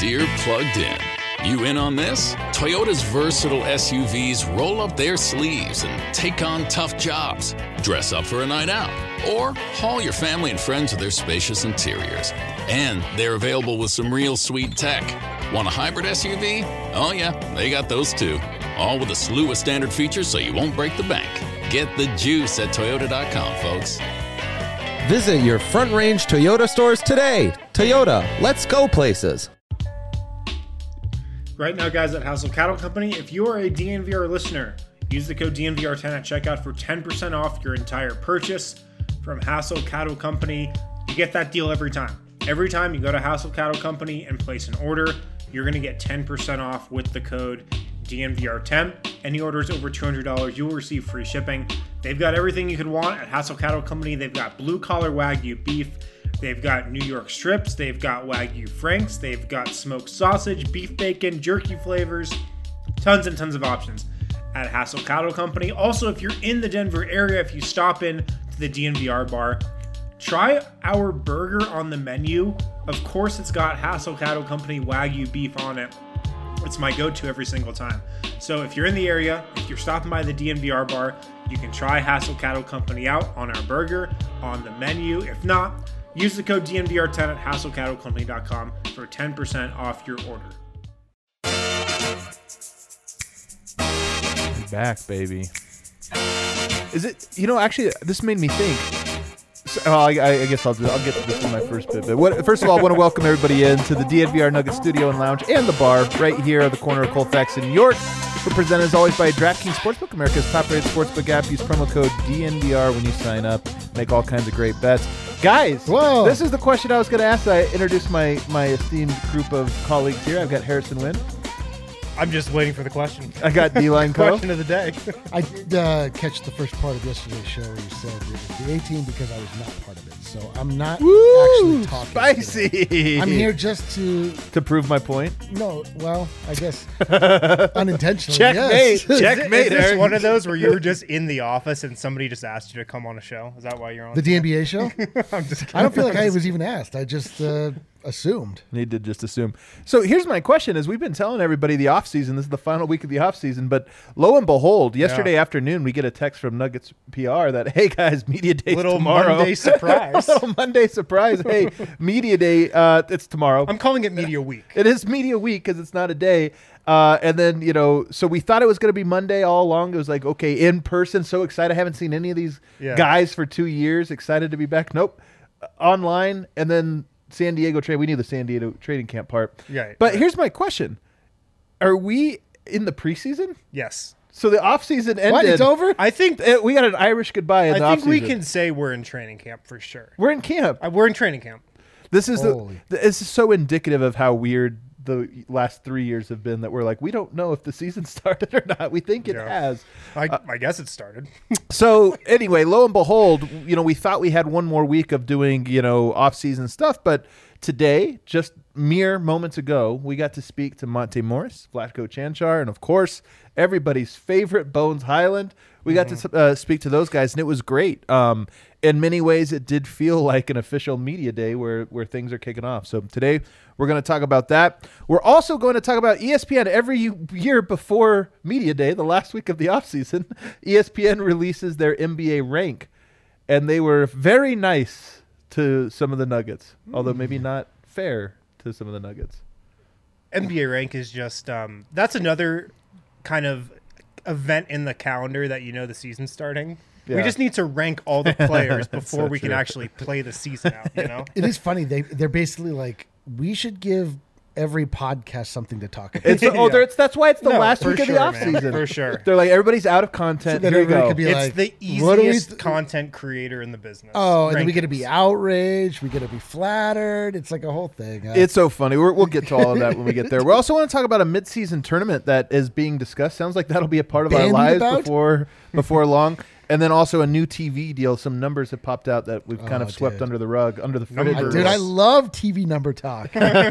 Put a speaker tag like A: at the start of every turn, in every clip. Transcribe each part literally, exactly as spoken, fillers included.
A: Deere plugged in. You in on this? Toyota's versatile S U Vs roll up their sleeves and take on tough jobs. Dress up for a night out, or haul your family and friends with their spacious interiors. And they're available with some real sweet tech. Want a hybrid S U V? Oh yeah, they got those too. All with a slew of standard features so you won't break the bank. Get the juice at Toyota dot com, folks.
B: Visit your Front Range Toyota stores today. Toyota, let's go places.
C: Right now, guys, at Hassel Cattle Company, if you are a D N V R listener, use the code D N V R ten at checkout for ten percent off your entire purchase from Hassel Cattle Company. You get that deal every time. Every time you go to Hassel Cattle Company and place an order, you're going to get ten percent off with the code D N V R ten. Any orders over two hundred dollars, you will receive free shipping. They've got everything you could want at Hassel Cattle Company. They've got blue-collar Wagyu beef. They've got New York strips. They've got Wagyu Franks. They've got smoked sausage, beef bacon, jerky flavors. Tons and tons of options at Hassel Cattle Company. Also, if you're in the Denver area, if you stop in to the D N V R bar, try our burger on the menu. Of course, it's got Hassel Cattle Company Wagyu beef on it. It's my go-to every single time. So if you're in the area, if you're stopping by the D N V R bar, you can try Hassel Cattle Company out on our burger, on the menu. If not, use the code D N V R ten at hassel cattle company dot com for ten percent off your order.
D: Back, baby. Is it, you know, actually, this made me think. So, oh, I, I guess I'll, I'll get to this in my first bit. But what, first of all, I want to welcome everybody in to the D N V R Nugget Studio and Lounge and the bar right here at the corner of Colfax in New York. We're presented as always by DraftKings Sportsbook, America's top-rated sportsbook app. Use promo code D N V R when you sign up. Make all kinds of great bets. Guys,
E: Whoa.
D: This is the question I was going to ask. I introduced my, my esteemed group of colleagues here. I've got Harrison Wynn.
F: I'm just waiting for the question.
D: I got D-Line Co.
F: Question of the day.
E: I did uh, catch the first part of yesterday's show where you said it was the A-team because I was not part of it. So I'm not
D: Woo!
E: actually talking.
D: Spicy.
E: Today. I'm here just to...
D: To prove my point?
E: No, well, I guess unintentionally,
D: Checkmate.
E: yes.
D: Checkmate.
F: Is this
D: Eric.
F: one of those where you were just in the office and somebody just asked you to come on a show? Is that why you're on
E: The D N B A show?
F: I'm just kidding.
E: I don't feel like I was even asked. I just uh, assumed.
D: Need to just assume. So here's my question: is we've been telling everybody the off season. This is the final week of the off season, but lo and behold, yesterday
F: Yeah.
D: afternoon we get a text from Nuggets P R that, hey guys, media day
F: Little
D: tomorrow.
F: Monday surprise.
D: Little Monday surprise. Hey, media day. Uh, it's tomorrow.
F: I'm calling it Media Week.
D: It is media week because it's not a day. Uh, and then, you know, so we thought it was going to be Monday all along. It was like, okay, in person. So excited. I haven't seen any of these
F: Yeah.
D: guys for two years. Excited to be back. Nope. Uh, online. And then San Diego trade. We knew the San Diego trading camp part.
F: Right,
D: But
F: right.
D: here's my question. Are we in the preseason?
F: Yes.
D: So the offseason ended.
E: What? It's over?
F: I think
D: Uh, We got an Irish goodbye in
F: I
D: the
F: think
D: offseason.
F: we can say we're in training camp for sure.
D: We're in camp.
F: Uh, We're in training camp.
D: This is the,
E: Holy.
D: this is so indicative of how weird the last three years have been that we're like, we don't know if the season started or not. We think it
F: Yeah.
D: has.
F: I, I guess it started.
D: So anyway, lo and behold, you know, we thought we had one more week of doing, you know, off-season stuff, but today, just mere moments ago, we got to speak to Monte Morris, Vlatko Chanchar, and of course, everybody's favorite Bones Highland. We got to uh, speak to those guys, and it was great. Um, in many ways, it did feel like an official media day where, where things are kicking off. So today, we're going to talk about that. We're also going to talk about E S P N. Every year before media day, the last week of the offseason, E S P N releases their N B A rank, and they were very nice to some of the Nuggets, although maybe not fair to some of the Nuggets.
F: N B A rank is just um, that's another kind of event in the calendar that you know the season's starting.
D: Yeah.
F: We just need to rank all the players before
D: so
F: we can
D: true.
F: actually play the season out. You know,
E: It is funny. They, they're basically like, we should give every podcast something to talk about.
D: It's oh,
F: Yeah.
D: there- it's that's why it's the
F: No,
D: last
F: for
D: week
F: sure,
D: of the
F: man,
D: offseason.
F: for sure.
D: They're like, everybody's out of
E: So
D: content.
E: that
D: Here you
E: everybody
D: go.
E: could be
F: it's
E: like,
F: the
E: what do we
F: easiest
E: th-
F: content creator in the business.
E: Oh, and then we get to be
F: Rankings.
E: outraged. We get to be flattered. It's like a whole thing. Uh,
D: It's so funny. We're, we'll get to all of that when we get there. We also want to talk about a mid-season tournament that is being discussed. Sounds like that'll be a part of our
E: Bandied
D: lives
E: about?
D: before before long. And then also a new T V deal. Some numbers have popped out that we've kind
E: Oh,
D: of swept
E: dude.
D: under the rug, under the
F: Numbers.
D: fridge.
E: I, dude, I love T V number talk.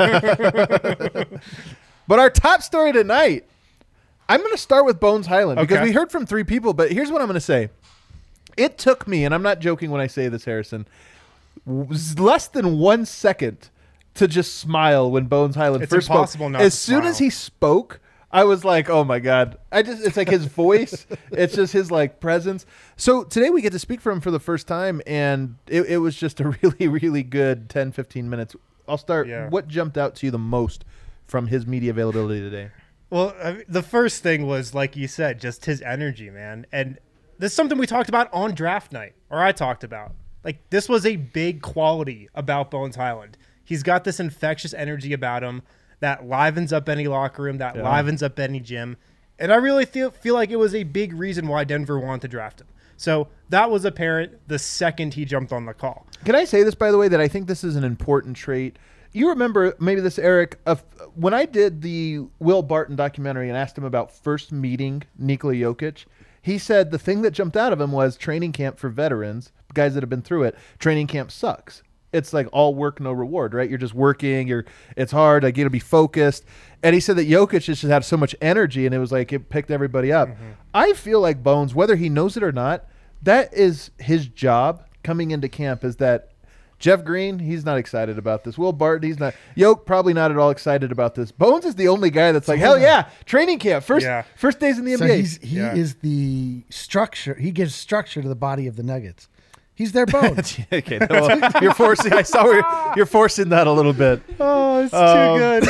D: But our top story tonight, I'm going to start with Bones Highland because
F: Okay.
D: we heard from three people. But here's what I'm going to say. It took me, and I'm not joking when I say this, Harrison, was less than one second to just smile when Bones Highland
F: It's
D: first
F: impossible
D: spoke.
F: not
D: As
F: to
D: soon
F: smile.
D: as he spoke, I was like, "Oh my god!" I just it's like his voice. It's just his like presence. So today we get to speak for him for the first time, and it, it was just a really, really good ten, fifteen minutes. I'll start.
F: Yeah.
D: What jumped out to you the most from his media availability today?
F: Well, I mean, the first thing was, like you said, just his energy, man. And this is something we talked about on draft night, or I talked about. Like, this was a big quality about Bones Highland. He's got this infectious energy about him that livens up any locker room, that
D: Yeah.
F: livens up any gym. And I really feel feel like it was a big reason why Denver wanted to draft him. So that was apparent the second he jumped on the call.
D: Can I say this, by the way, that I think this is an important trait? You remember maybe this, Eric, of when I did the Will Barton documentary and asked him about first meeting Nikola Jokic, he said the thing that jumped out of him was training camp for veterans, guys that have been through it. Training camp sucks. It's like all work, no reward, right? You're just working. You're. It's hard. Like you got to be focused. And he said that Jokic just had so much energy, and it was like it picked everybody up. Mm-hmm. I feel like Bones, whether he knows it or not, that is his job coming into camp. Is that Jeff Green? He's not excited about this. Will Barton? He's not. Yoke probably not at all excited about this. Bones is the only guy that's like, hell yeah, training camp, first
F: Yeah.
D: first days in the
E: So
D: N B A.
E: he's, he
F: Yeah.
E: is the structure. He gives structure to the body of the Nuggets. He's their bones.
D: Okay, well, you're forcing. I saw where you're forcing that a little bit.
F: Oh, it's
D: Um,
F: too good.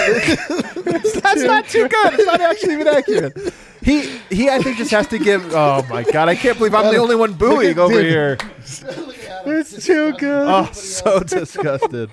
D: That's not too good. It's not actually even accurate. He he I think just has to give oh my god, I can't believe I'm the only one booing over here.
F: It's too good.
D: Oh, so disgusted.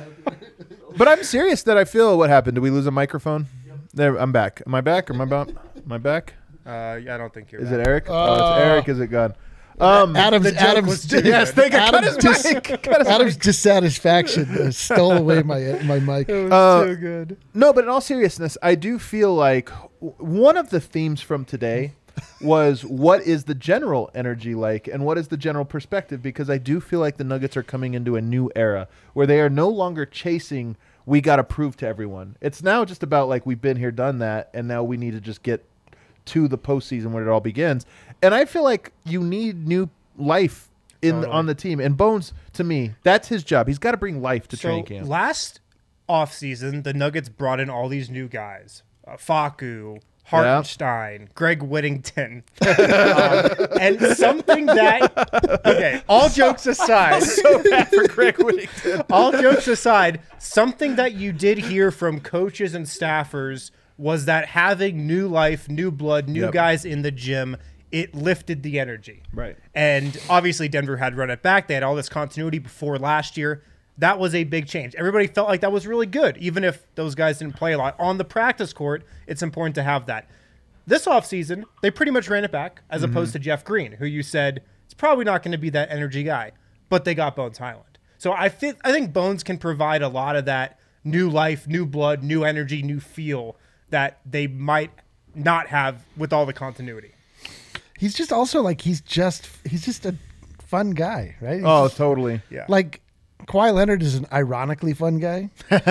D: But I'm serious that I feel what happened. Did we lose a microphone? There I'm back. Am I back or am I back? Am I back?
F: Uh, yeah, I don't think you're
D: Is
F: right.
D: it Eric? oh,
E: Uh,
D: it's Eric. Is it gone? Um
E: Adam's
F: the joke
E: Adam's
F: was too
D: yes,
F: good.
D: thank you. Cut
E: Adam's,
D: his
E: dis-
D: mic. Cut his
E: Adam's dissatisfaction uh, stole away my my mic.
F: It was
D: Uh,
F: too good.
D: No, but in all seriousness, I do feel like w- one of the themes from today was what is the general energy like and what is the general perspective, because I do feel like the Nuggets are coming into a new era where they are no longer chasing we got to prove to everyone. It's now just about like we've been here, done that, and now we need to just get to the postseason when it all begins. And I feel like you need new life in
F: Totally.
D: on the team. And Bones, to me, that's his job. He's got to bring life to
F: So
D: training camp.
F: last offseason, the Nuggets brought in all these new guys. Uh, Facu, Hartenstein, Greg Whittington. um, and something that, okay, all jokes aside,
D: So bad for Greg Whittington.
F: all jokes aside, something that you did hear from coaches and staffers was that having new life, new blood, new
D: Yep.
F: guys in the gym, it lifted the energy.
D: Right.
F: And obviously Denver had run it back. They had all this continuity before last year. That was a big change. Everybody felt like that was really good, even if those guys didn't play a lot. On the practice court, it's important to have that. This offseason, they pretty much ran it back, as
D: Mm-hmm.
F: opposed to Jeff Green, who you said is probably not going to be that energy guy. But they got Bones Highland. So I, th- I think Bones can provide a lot of that new life, new blood, new energy, new feel that they might not have with all the continuity.
E: He's just also like he's just he's just a fun guy, right? He's
D: Oh,
E: just-
D: totally.
F: Yeah.
E: like Kawhi Leonard is an ironically fun guy.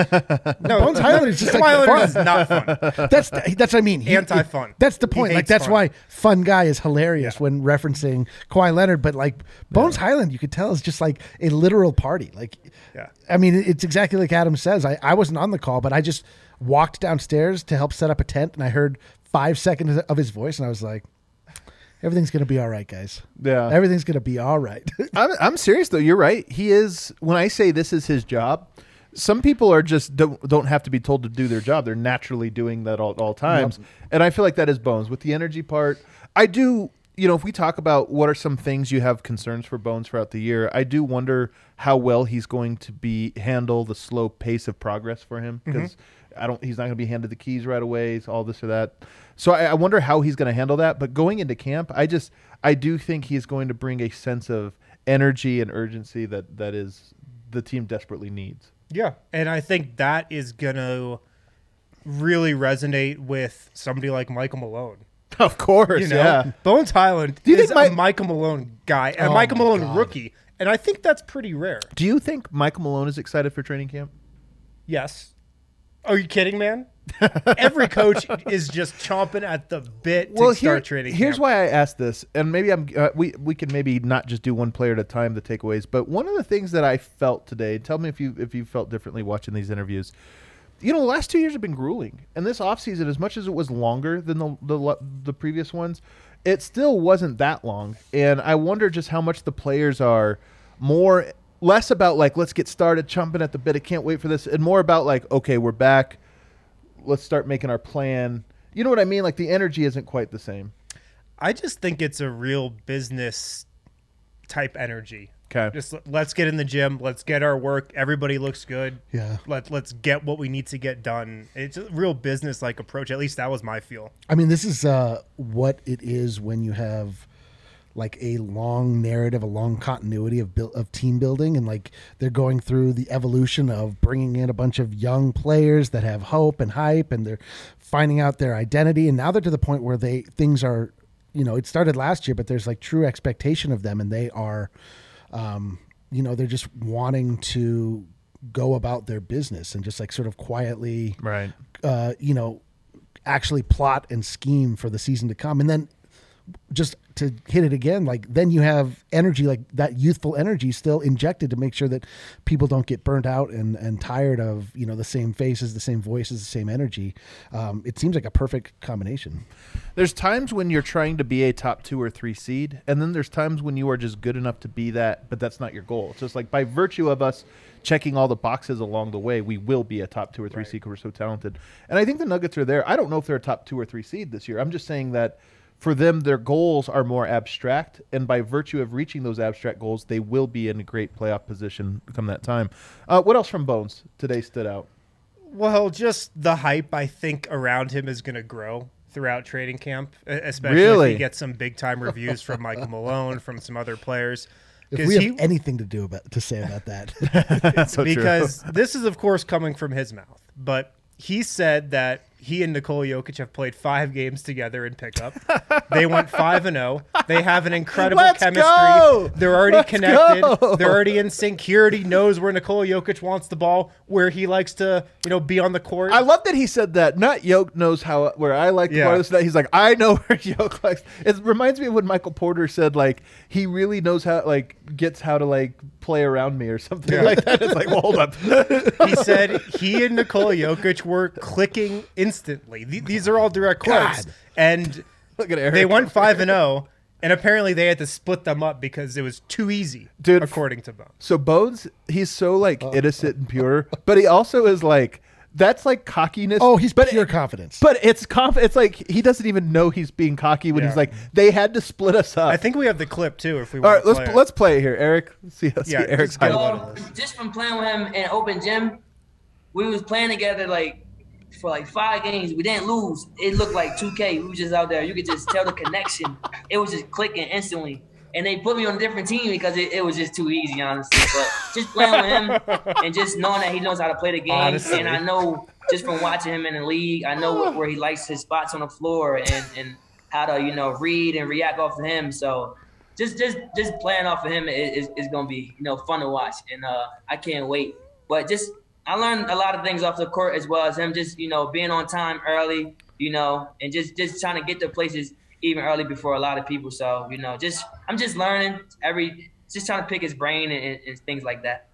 F: No,
E: Bones Highland is just like
F: Kawhi Leonard
E: fun.
F: is not fun.
E: That's the, that's what I mean. He-
F: Anti-fun.
E: it- That's the
F: He
E: point. Like
F: hates
E: that's
F: fun.
E: why fun guy is hilarious
F: Yeah.
E: when referencing Kawhi Leonard. But like Bones Highland, you could tell is just like a literal party. Like,
F: Yeah.
E: I mean, it's exactly like Adam says. I, I wasn't on the call, but I just walked downstairs to help set up a tent, and I heard five seconds of his voice, and I was like, everything's gonna be all right, guys.
D: Yeah.
E: Everything's gonna be all right.
D: I'm, I'm serious though. You're right. He is. When I say this is his job, some people are just don't don't have to be told to do their job. They're naturally doing that all, at all times. And I feel like that is Bones with the energy part. I do. You know, if we talk about what are some things you have concerns for Bones throughout the year, I do wonder how well he's going to be handle the slow pace of progress for him, because I don't. He's not going to be handed the keys right away. All this or that. So I, I wonder how he's going to handle that. But going into camp, I just I do think he's going to bring a sense of energy and urgency that that is the team desperately needs.
F: Yeah, and I think that is going to really resonate with somebody like Michael Malone.
D: Of course,
F: You know,
D: yeah.
F: Bones Highland
D: Do you
F: is
D: think
F: a
D: Mi-
F: Michael Malone guy, a
E: Oh
F: Michael
E: my
F: Malone
E: God.
F: rookie, and I think that's pretty rare.
D: Do you think Michael Malone is excited for training camp?
F: Yes, Are you kidding, man? Every coach is just chomping at the bit
D: well,
F: to start
D: here,
F: training
D: here's
F: camp.
D: why I asked this, and maybe I'm uh, we we can maybe not just do one player at a time, the takeaways. But one of the things that I felt today, tell me if you if you felt differently watching these interviews. You know, the last two years have been grueling, and this offseason, as much as it was longer than the, the the previous ones, it still wasn't that long. And I wonder just how much the players are more less about like let's get started, chomping at the bit, I can't wait for this, and more about like okay, we're back. Let's start making our plan. You know what I mean? Like the energy isn't quite the same.
F: I just think it's a real business type energy.
D: Okay.
F: Just l- let's get in the gym. Let's get our work. Everybody looks good.
E: Yeah.
F: Let, let's get what we need to get done. It's a real business like approach. At least that was my feel.
E: I mean, this is uh, what it is when you have like a long narrative, a long continuity of build, of team building, and like they're going through the evolution of bringing in a bunch of young players that have hope and hype, and they're finding out their identity, and now they're to the point where they things are, you know, it started last year, but there's like true expectation of them, and they are, um, you know, they're just wanting to go about their business and just like sort of quietly,
D: Right.
E: uh, you know, actually plot and scheme for the season to come, and then just to hit it again, like then you have energy, like that youthful energy still injected to make sure that people don't get burnt out and, and tired of, you know, the same faces, the same voices, the same energy. Um, it seems like a perfect combination.
D: There's times when you're trying to be a top two or three seed, and then there's times when you are just good enough to be that, but that's not your goal. It's just like by virtue of us checking all the boxes along the way, we will be a top two or three
F: Right.
D: seed because we're so talented. And I think the Nuggets are there. I don't know if they're a top two or three seed this year. I'm just saying that for them, their goals are more abstract, and by virtue of reaching those abstract goals, they will be in a great playoff position come that time. Uh, what else from Bones today stood out?
F: Well, just the hype I think around him is going to grow throughout training camp, e- especially
D: Really?
F: if he gets some big time reviews from Michael Malone, from some other players.
E: If
F: 'Cause
E: we have
F: he-
E: anything to do about to say about that,
D: That's so true.
F: because this is, of course, coming from his mouth. But he said that he and Nikola Jokic have played five games together in pickup. They went five and zero. They have an incredible
D: Let's
F: chemistry.
D: go!
F: They're already
D: Let's
F: connected.
D: go!
F: They're already in sync. He already knows where Nikola Jokic wants the ball, where he likes to, you know, be on the court.
D: I love that he said that. Not Yoke knows how where I like the
F: Yeah.
D: part of this. That he's like, I know where Yoke likes. It reminds me of when Michael Porter said like he really knows how like gets how to like play around me or something
F: Yeah.
D: like that. It's like, well, hold up.
F: He said he and Nikola Jokic were clicking instantly. Th- These are all direct quotes.
E: God.
F: And
D: Look at Eric.
F: they went five and zero, and apparently they had to split them up because it was too easy,
D: Dude,
F: according to Bones.
D: So Bones, he's so like innocent and pure, but he also is like that's like cockiness.
E: oh, he's
D: but
E: pure confidence.
D: But it's conf- It's like he doesn't even know he's being cocky when he's
F: Yeah.
D: like they had to split us up.
F: I think we have the clip too. If we
D: All
F: want
D: right,
F: to
D: let's
F: play it.
D: let's play it here, Eric. Let's see, let's
F: Yeah,
D: see Eric's
F: just get a
D: highlight.
F: load of this.
G: Just from playing with him in open gym, we was playing together like for like five games. We didn't lose. It looked like two K. We was just out there. You could just tell the connection. It was just clicking instantly. And they put me on a different team because it, it was just too easy, honestly. But just playing with him and just knowing that he knows how to play the game.
F: Honestly.
G: And I know just from watching him in the league, I know what, where he likes his spots on the floor and, and how to, you know, read and react off of him. So just just just playing off of him is, is, is going to be, you know, fun to watch. And uh, I can't wait. But just I learned a lot of things off the court as well as him just, you know, being on time early, you know, and just, just trying to get to places even early before a lot of people. So, you know, just I'm just learning every just trying to pick his brain and, and things like that.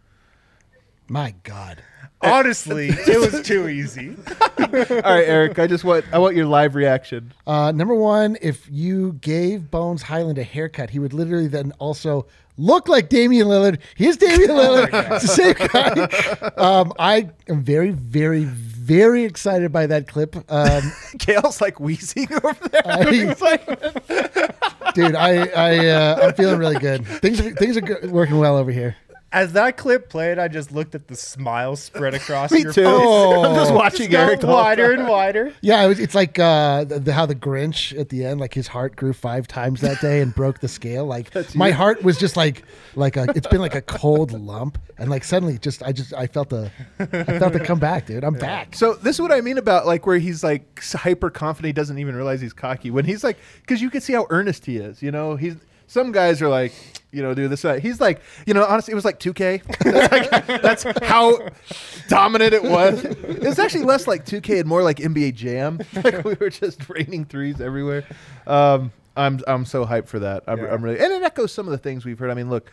E: My God.
F: Honestly, it was too easy.
D: All right, Eric. I just want I want your live reaction.
E: Uh, number one, if you gave Bones Highland a haircut, he would literally then also look like Damian Lillard. He is Damian Lillard. It's the same guy. Um, I am very, very, very excited by that clip. Um,
D: Kale's like wheezing over there.
E: I- dude, I, I, uh, I'm feeling really good. Things, are, things are go- working well over here.
F: As that clip played, I just looked at the smile spread across
D: Me
F: your
D: too.
F: face.
D: I'm just
E: Oh.
D: watching
F: Just got
D: Eric the whole
F: wider
D: time.
F: and wider.
E: Yeah, it was, it's like uh, the, the, how the Grinch at the end, like his heart grew five times that day and broke the scale. Like my heart was just like, like a, it's been like a cold lump, and like suddenly, just I just I felt the, I felt it come back, dude. I'm back.
D: So this is what I mean about like where he's like hyper confident, he doesn't even realize he's cocky when he's like because you can see how earnest he is. You know, he's some guys are like, you know, do this. Uh, he's like, you know, honestly, it was like two K. That's, like, that's how dominant it was. It was actually less like two K and more like N B A Jam. Like we were just raining threes everywhere. Um, I'm I'm so hyped for that. I'm,
F: Yeah.
D: I'm really, and it echoes some of the things we've heard. I mean, look,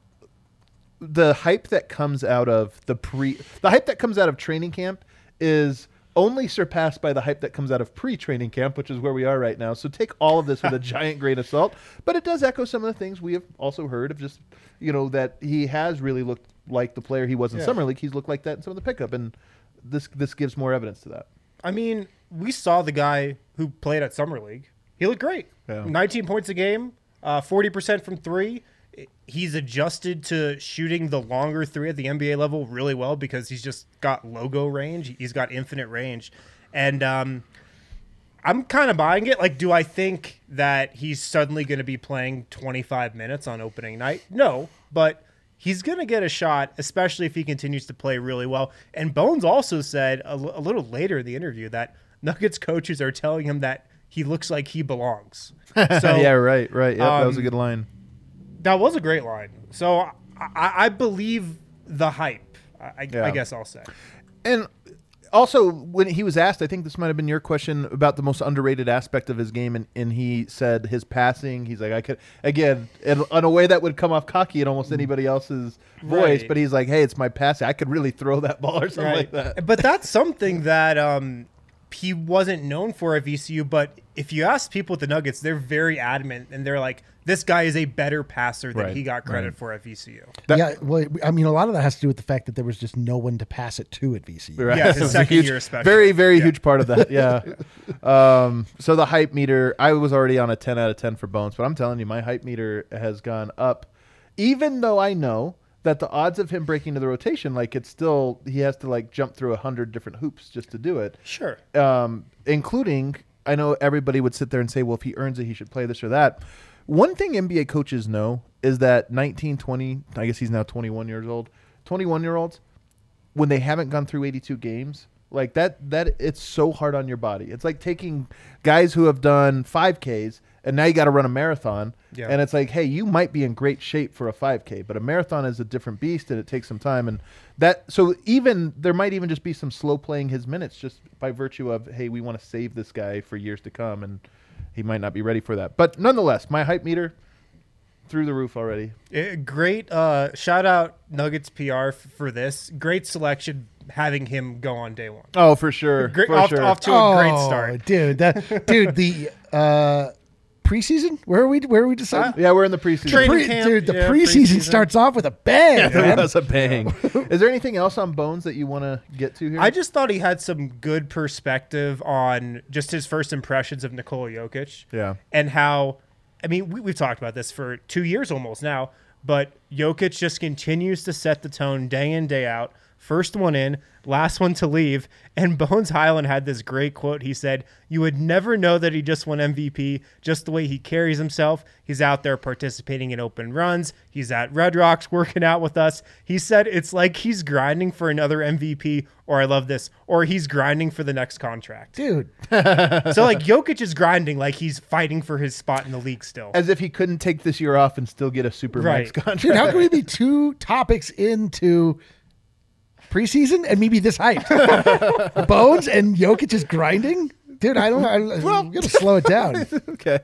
D: the hype that comes out of the pre, the hype that comes out of training camp is only surpassed by the hype that comes out of pre-training camp, which is where we are right now. So take all of this with a giant grain of salt. But it does echo some of the things we have also heard of just, you know, that he has really looked like the player he was in
F: Yeah.
D: Summer League. He's looked like that in some of the pickup. And this this gives more evidence to that.
F: I mean, we saw the guy who played at Summer League. He looked great.
D: Yeah.
F: nineteen points a game, uh, forty percent from three. He's adjusted to shooting the longer three at the N B A level really well because he's just got logo range. He's got infinite range. And um, I'm kind of buying it. Like, do I think that he's suddenly going to be playing twenty-five minutes on opening night? No, but he's going to get a shot, especially if he continues to play really well. And Bones also said a, l- a little later in the interview that Nuggets coaches are telling him that he looks like he belongs. So,
D: yeah, right, right. Yep, that was a
F: um,
D: good line.
F: That was a great line. So I, I, I believe the hype, I,
D: Yeah.
F: I guess I'll say.
D: And also, when he was asked, I think this might have been your question about the most underrated aspect of his game, and, and he said his passing. He's like, I could, again, in, in a way that would come off cocky in almost anybody else's voice,
F: Right.
D: but he's like, hey, it's my passing. I could really throw that ball or something like that.
F: But that's something that um, he wasn't known for at V C U. But if you ask people at the Nuggets, they're very adamant, and they're like, this guy is a better passer than
D: Right,
F: he got credit
D: right.
F: for at V C U.
D: That-
E: yeah, well, I mean, a lot of that has to do with the fact that there was just no one to pass it to at V C U.
D: Right.
F: Yeah,
D: It
F: his
D: was a
F: second
D: huge-
F: year especially.
D: Very, very
F: Yeah.
D: huge part of that. Yeah. um, so the hype meter, I was already on a ten out of ten for Bones, but I'm telling you, my hype meter has gone up, even though I know that the odds of him breaking into the rotation, like it's still, he has to like jump through a hundred different hoops just to do it.
F: Sure.
D: Um, including, I know everybody would sit there and say, well, if he earns it, he should play this or that. One thing N B A coaches know is that nineteen, twenty, I guess he's now twenty-one years old, twenty-one-year-olds, when they haven't gone through eighty-two games, like that, that it's so hard on your body. It's like taking guys who have done five Ks and now you got to run a marathon.
F: Yeah.
D: And it's like, hey, you might be in great shape for a five K, but a marathon is a different beast and it takes some time. And that, so even there might even just be some slow playing his minutes just by virtue of, hey, we want to save this guy for years to come. And he might not be ready for that. But nonetheless, my hype meter through the roof already.
F: Eh, great. Uh, shout out Nuggets P R f- for this. Great selection having him go on day one.
D: Oh, for sure.
F: Great,
D: for
F: off,
D: sure.
F: off to a great
E: Oh,
F: start.
E: dude. That dude. The uh, preseason. Where are we? Where are we deciding?
D: Yeah, we're in the preseason.
F: Training
E: Pre-
F: camp,
E: dude, the
F: yeah,
E: preseason
F: preseason.
E: starts off with a bang.
D: That
E: man.
D: was a bang. Is there anything else on Bones that you want to get to here?
F: I just thought he had some good perspective on just his first impressions of Nikola Jokic.
D: Yeah.
F: And how, I mean, we, we've talked about this for two years almost now, but Jokic just continues to set the tone day in, day out. First one in, last one to leave. And Bones Highland had this great quote. He said, you would never know that he just won M V P, just the way he carries himself. He's out there participating in open runs. He's at Red Rocks working out with us. He said it's like he's grinding for another M V P, or I love this, or he's grinding for the next contract.
E: Dude.
F: So like Jokic is grinding like he's fighting for his spot in the league still.
D: As if he couldn't take this year off and still get a super max
F: Right.
D: contract.
E: Dude, how can we be two topics into preseason and maybe this hyped? Bones and Jokic is grinding? Dude, I don't know. I, I'm going to slow it down.
D: Okay.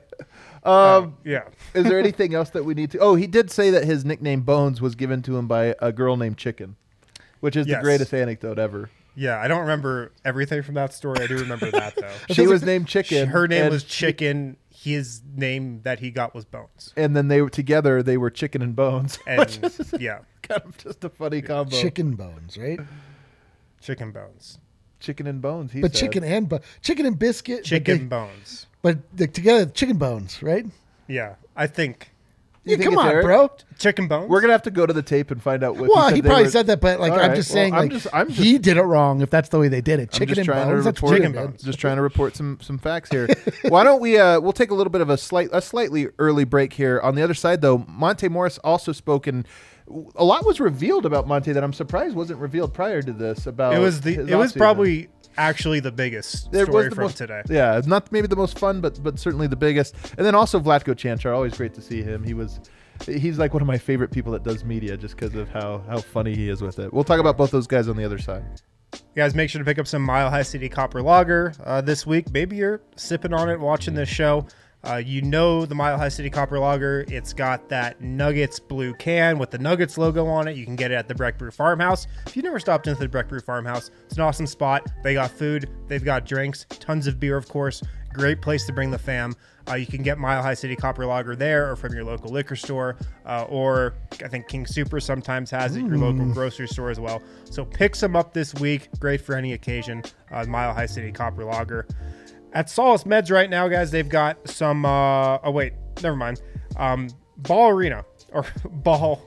D: Um,
F: Yeah.
D: is there anything else that we need to? Oh, he did say that his nickname Bones was given to him by a girl named Chicken, which is
F: Yes.
D: the greatest anecdote ever.
F: Yeah, I don't remember everything from that story. I do remember that though.
D: She was named Chicken.
F: Her name
D: and,
F: was Chicken. His name that he got was Bones.
D: and then they were together. They were Chicken and Bones,
F: And
D: which is
F: yeah,
D: kind of just a funny combo.
E: Chicken bones, right?
F: Chicken Bones.
D: Chicken and Bones. He
E: But
D: said.
E: chicken and bo- chicken and biscuit. but
F: Chicken
E: they-
F: Bones.
E: But the, together, chicken bones, right?
F: Yeah, I think
E: Yeah,
D: think
E: come
D: it's
E: on,
D: Eric?
E: bro.
F: Chicken Bones.
D: We're gonna have to go to the tape and find out what.
E: Well,
D: said
E: he
D: they
E: probably
D: were-
E: said that, but like
D: All
E: I'm
D: right,
E: just
D: well,
E: saying,
D: I'm
E: like
D: just- I'm just-
E: he did it wrong if that's the way they did it.
D: I'm
E: Chicken
D: just
E: and
D: trying
E: bones.
D: to
E: That's
D: report,
E: chicken
F: Chicken
E: bones.
F: bones.
D: Just trying to report some some facts here. Why don't we? Uh, we'll take a little bit of a slight, a slightly early break here. On the other side, though, Monte Morris also spoken. A lot was revealed about Monte that I'm surprised wasn't revealed prior to this. About
F: It was the.
D: his
F: It was
D: offseason.
F: probably actually the biggest
D: There
F: story
D: was the
F: from
D: most,
F: today.
D: Yeah, not maybe the most fun, but but certainly the biggest. And then also Vlatko Čančar, always great to see him. He was, he's like one of my favorite people that does media just because of how how funny he is with it. We'll talk about both those guys on the other side.
F: You guys, make sure to pick up some Mile High City Copper Lager uh, this week. Maybe you're sipping on it, watching this show. Uh, you know the Mile High City Copper Lager. It's got that Nuggets blue can with the Nuggets logo on it. You can get it at the Breck Brew Farmhouse. If you've never stopped into the Breck Brew Farmhouse, it's an awesome spot. They got food, they've got drinks, tons of beer, of course. Great place to bring the fam. Uh, you can get Mile High City Copper Lager there or from your local liquor store, uh, or I think King Super sometimes has it, your local grocery store as well. So pick some up this week. Great for any occasion. Uh, Mile High City Copper Lager. At Solace Meds right now, guys, they've got some, uh, oh wait, never mind. Um, Ball Arena, or Ball,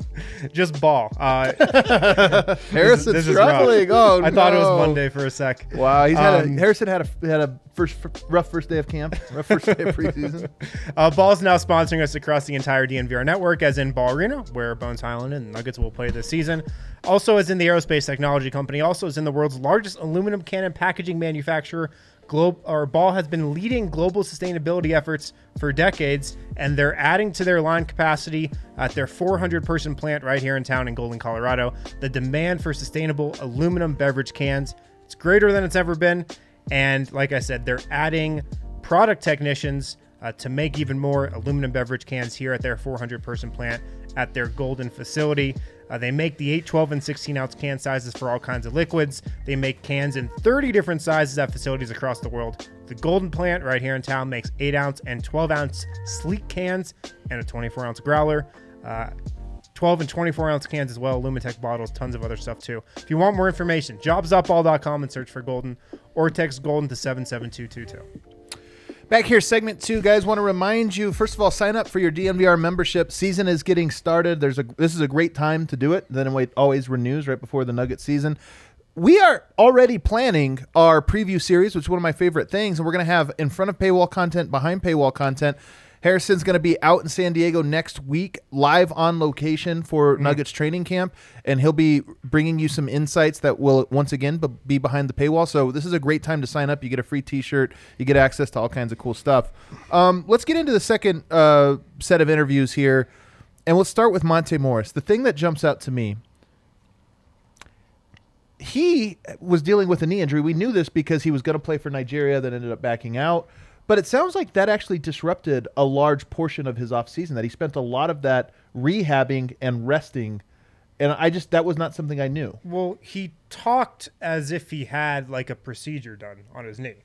F: just Ball. Uh,
D: Harrison's
F: this is
D: struggling.
F: rough.
D: Oh,
F: I thought it was
D: no.
F: Monday for a sec.
D: Wow, he's had
F: Um,
D: a, Harrison had a had a first rough first day of camp, rough first day of preseason.
F: Uh, Ball's now sponsoring us across the entire D N V R network, as in Ball Arena, where Bones Highland and Nuggets will play this season. Also, as in the Aerospace Technology Company. Also, as in the world's largest aluminum can and packaging manufacturer. Globe or Ball has been leading global sustainability efforts for decades, and they're adding to their line capacity at their four hundred person plant right here in town in Golden, Colorado. The demand for sustainable aluminum beverage cans, it's greater than it's ever been. And like I said, they're adding product technicians uh, to make even more aluminum beverage cans here at their four hundred person plant at their Golden facility. Uh, they make the eight, twelve, and sixteen ounce can sizes for all kinds of liquids. They make cans in thirty different sizes at facilities across the world. The Golden plant right here in town makes eight ounce and twelve ounce sleek cans and a twenty-four ounce growler. Uh, twelve and twenty-four ounce cans as well, Lumitech bottles, tons of other stuff too. If you want more information, jobs up all dot com and search for Golden, or text Golden to seven seven two two two.
D: Back here, segment two, guys. Want to remind you, first of all, sign up for your D N V R membership. Season is getting started. There's a this is a great time to do it. Then it always renews right before the Nugget season. We are already planning our preview series, which is one of my favorite things, and we're going to have in front of paywall content, behind paywall content. Harrison's going to be out in San Diego next week, live on location for mm-hmm. Nuggets training camp, and he'll be bringing you some insights that will, once again, be behind the paywall. So this is a great time to sign up. You get a free T-shirt. You get access to all kinds of cool stuff. Um, let's get into the second uh, set of interviews here, and we'll start with Monte Morris. The thing that jumps out to me, he was dealing with a knee injury. We knew this because he was going to play for Nigeria, then ended up backing out. But it sounds like that actually disrupted a large portion of his offseason, that he spent a lot of that rehabbing and resting. And I just, that was not something I knew.
F: Well, he talked as if he had like a procedure done on his knee.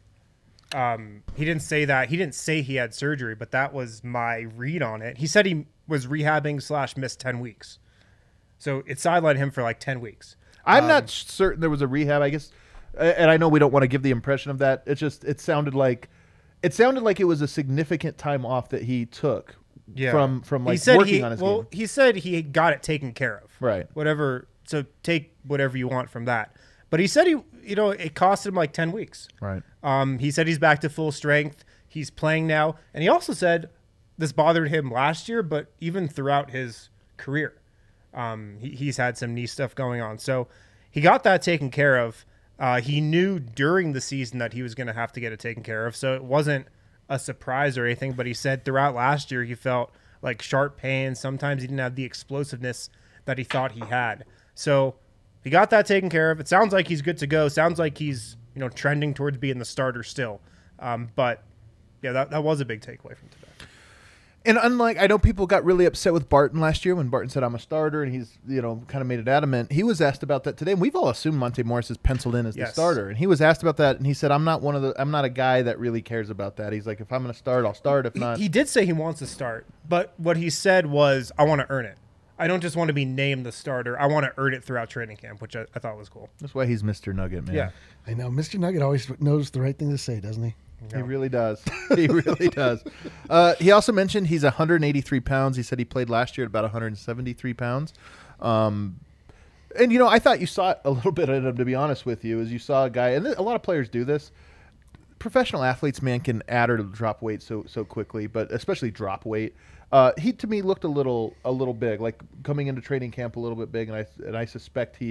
F: Um, he didn't say that. He didn't say he had surgery, but that was my read on it. He said he was rehabbing slash missed ten weeks. So it sidelined him for like ten weeks.
D: I'm
F: um,
D: not certain there was a rehab, I guess. And I know we don't want to give the impression of that. It just, it sounded like, It sounded like it was a significant time off that he took
F: yeah.
D: from from like
F: he said
D: working
F: he,
D: on his
F: well,
D: game.
F: he said he got it taken care of.
D: Right.
F: Whatever. So take whatever you want from that. But he said he, you know, it cost him like ten weeks.
D: Right.
F: Um, he said he's back to full strength. He's playing now, and he also said this bothered him last year, but even throughout his career, um, he, he's had some knee stuff going on. So he got that taken care of. Uh, he knew during the season that he was going to have to get it taken care of, so it wasn't a surprise or anything. But he said throughout last year he felt like sharp pain. Sometimes he didn't have the explosiveness that he thought he had. So he got that taken care of. It sounds like he's good to go. Sounds like he's you know trending towards being the starter still. Um, but yeah, that, that was a big takeaway from today.
D: And unlike, I know people got really upset with Barton last year when Barton said, I'm a starter, and he's, you know, kind of made it adamant. He was asked about that today, and we've all assumed Monte Morris is penciled in as
F: Yes.
D: the starter. And he was asked about that, and he said, I'm not one of the, I'm not a guy that really cares about that. He's like, if I'm going to start, I'll start. If not.
F: He, he did say he wants to start, but what he said was, I want to earn it. I don't just want to be named the starter. I want to earn it throughout training camp, which I, I thought was cool.
D: That's why he's Mister Nugget, man.
F: Yeah.
E: I know. Mister Nugget always knows the right thing to say, doesn't he?
D: He really does. He really does. Uh, he also mentioned he's one hundred eighty-three pounds. He said he played last year at about one hundred seventy-three pounds. Um, and, you know, I thought you saw it a little bit in him, to be honest with you, as you saw a guy, and a lot of players do this. Professional athletes, man, can add or drop weight so so quickly, but especially drop weight. Uh, he, to me, looked a little a little big, like coming into training camp a little bit big, and I and I suspect he is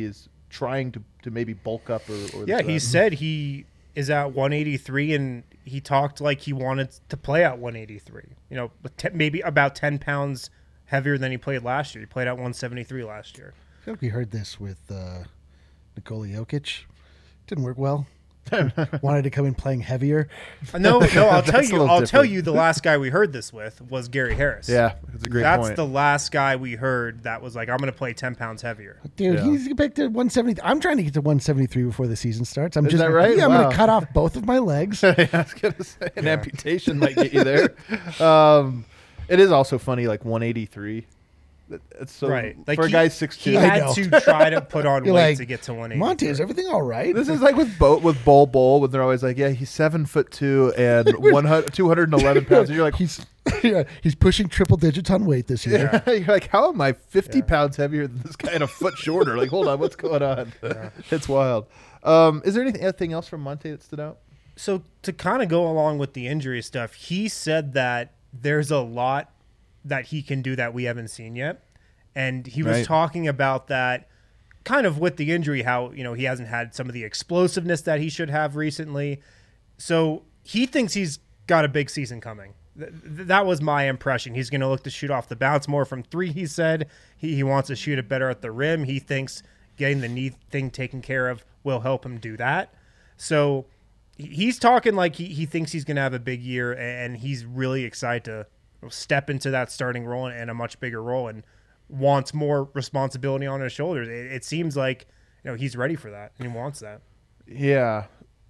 D: trying to, to maybe bulk up or, or
F: Yeah, he
D: uh,
F: said he is at one eighty-three, and he talked like he wanted to play at one eighty-three. You know, t- maybe about ten pounds heavier than he played last year. He played at one seventy-three last year.
E: I feel like we heard this with uh, Nikola Jokic. Didn't work well. Wanted to come in playing heavier.
F: No, no, I'll tell
D: That's a
F: you.
D: little
F: I'll tell
D: different.
F: you. The last guy we heard this with was Gary Harris.
D: Yeah, that's a great
F: That's
D: point.
F: the last guy we heard that was like, I'm going to play ten pounds heavier.
E: Dude,
D: Yeah.
E: he's back to one seventy. I'm trying to get to one seventy-three before the season starts. I'm
D: Is
E: just
D: that right?
E: Yeah, I'm
D: Wow.
E: going to cut off both of my legs.
D: I was gonna say an amputation might get you there. Um, it is also funny, like one eighty-three. That- It's so
F: Right. Like
D: for a
F: he,
D: guy six
F: he
D: two.
E: I
F: had
E: know.
F: to try to put on
E: You're
F: weight
E: like,
F: to get to one eighty.
E: Monty, is everything all right?
D: This is like with Bo with Bol Bol when they're always like, yeah, he's seven foot two and one hundred, two hundred eleven pounds. And you're like,
E: he's yeah, he's pushing triple digits on weight this year.
D: you're like, how am I fifty pounds heavier than this guy and a foot shorter? Like, hold on, what's going on? It's wild. Um, is there anything, anything else from Monte that stood out?
F: So to kind of go along with the injury stuff, he said that there's a lot that he can do that we haven't seen yet. And he was
D: Right.
F: talking about that kind of with the injury, how, you know, he hasn't had some of the explosiveness that he should have recently. So he thinks he's got a big season coming. Th- th- that was my impression. He's going to look to shoot off the bounce more from three, he said. He, he wants to shoot it better at the rim. He thinks getting the knee thing taken care of will help him do that. So he- he's talking like he, he thinks he's going to have a big year, and he's really excited to step into that starting role and a much bigger role, and wants more responsibility on his shoulders. It, it seems like, you know, he's ready for that and he wants that.
D: Yeah.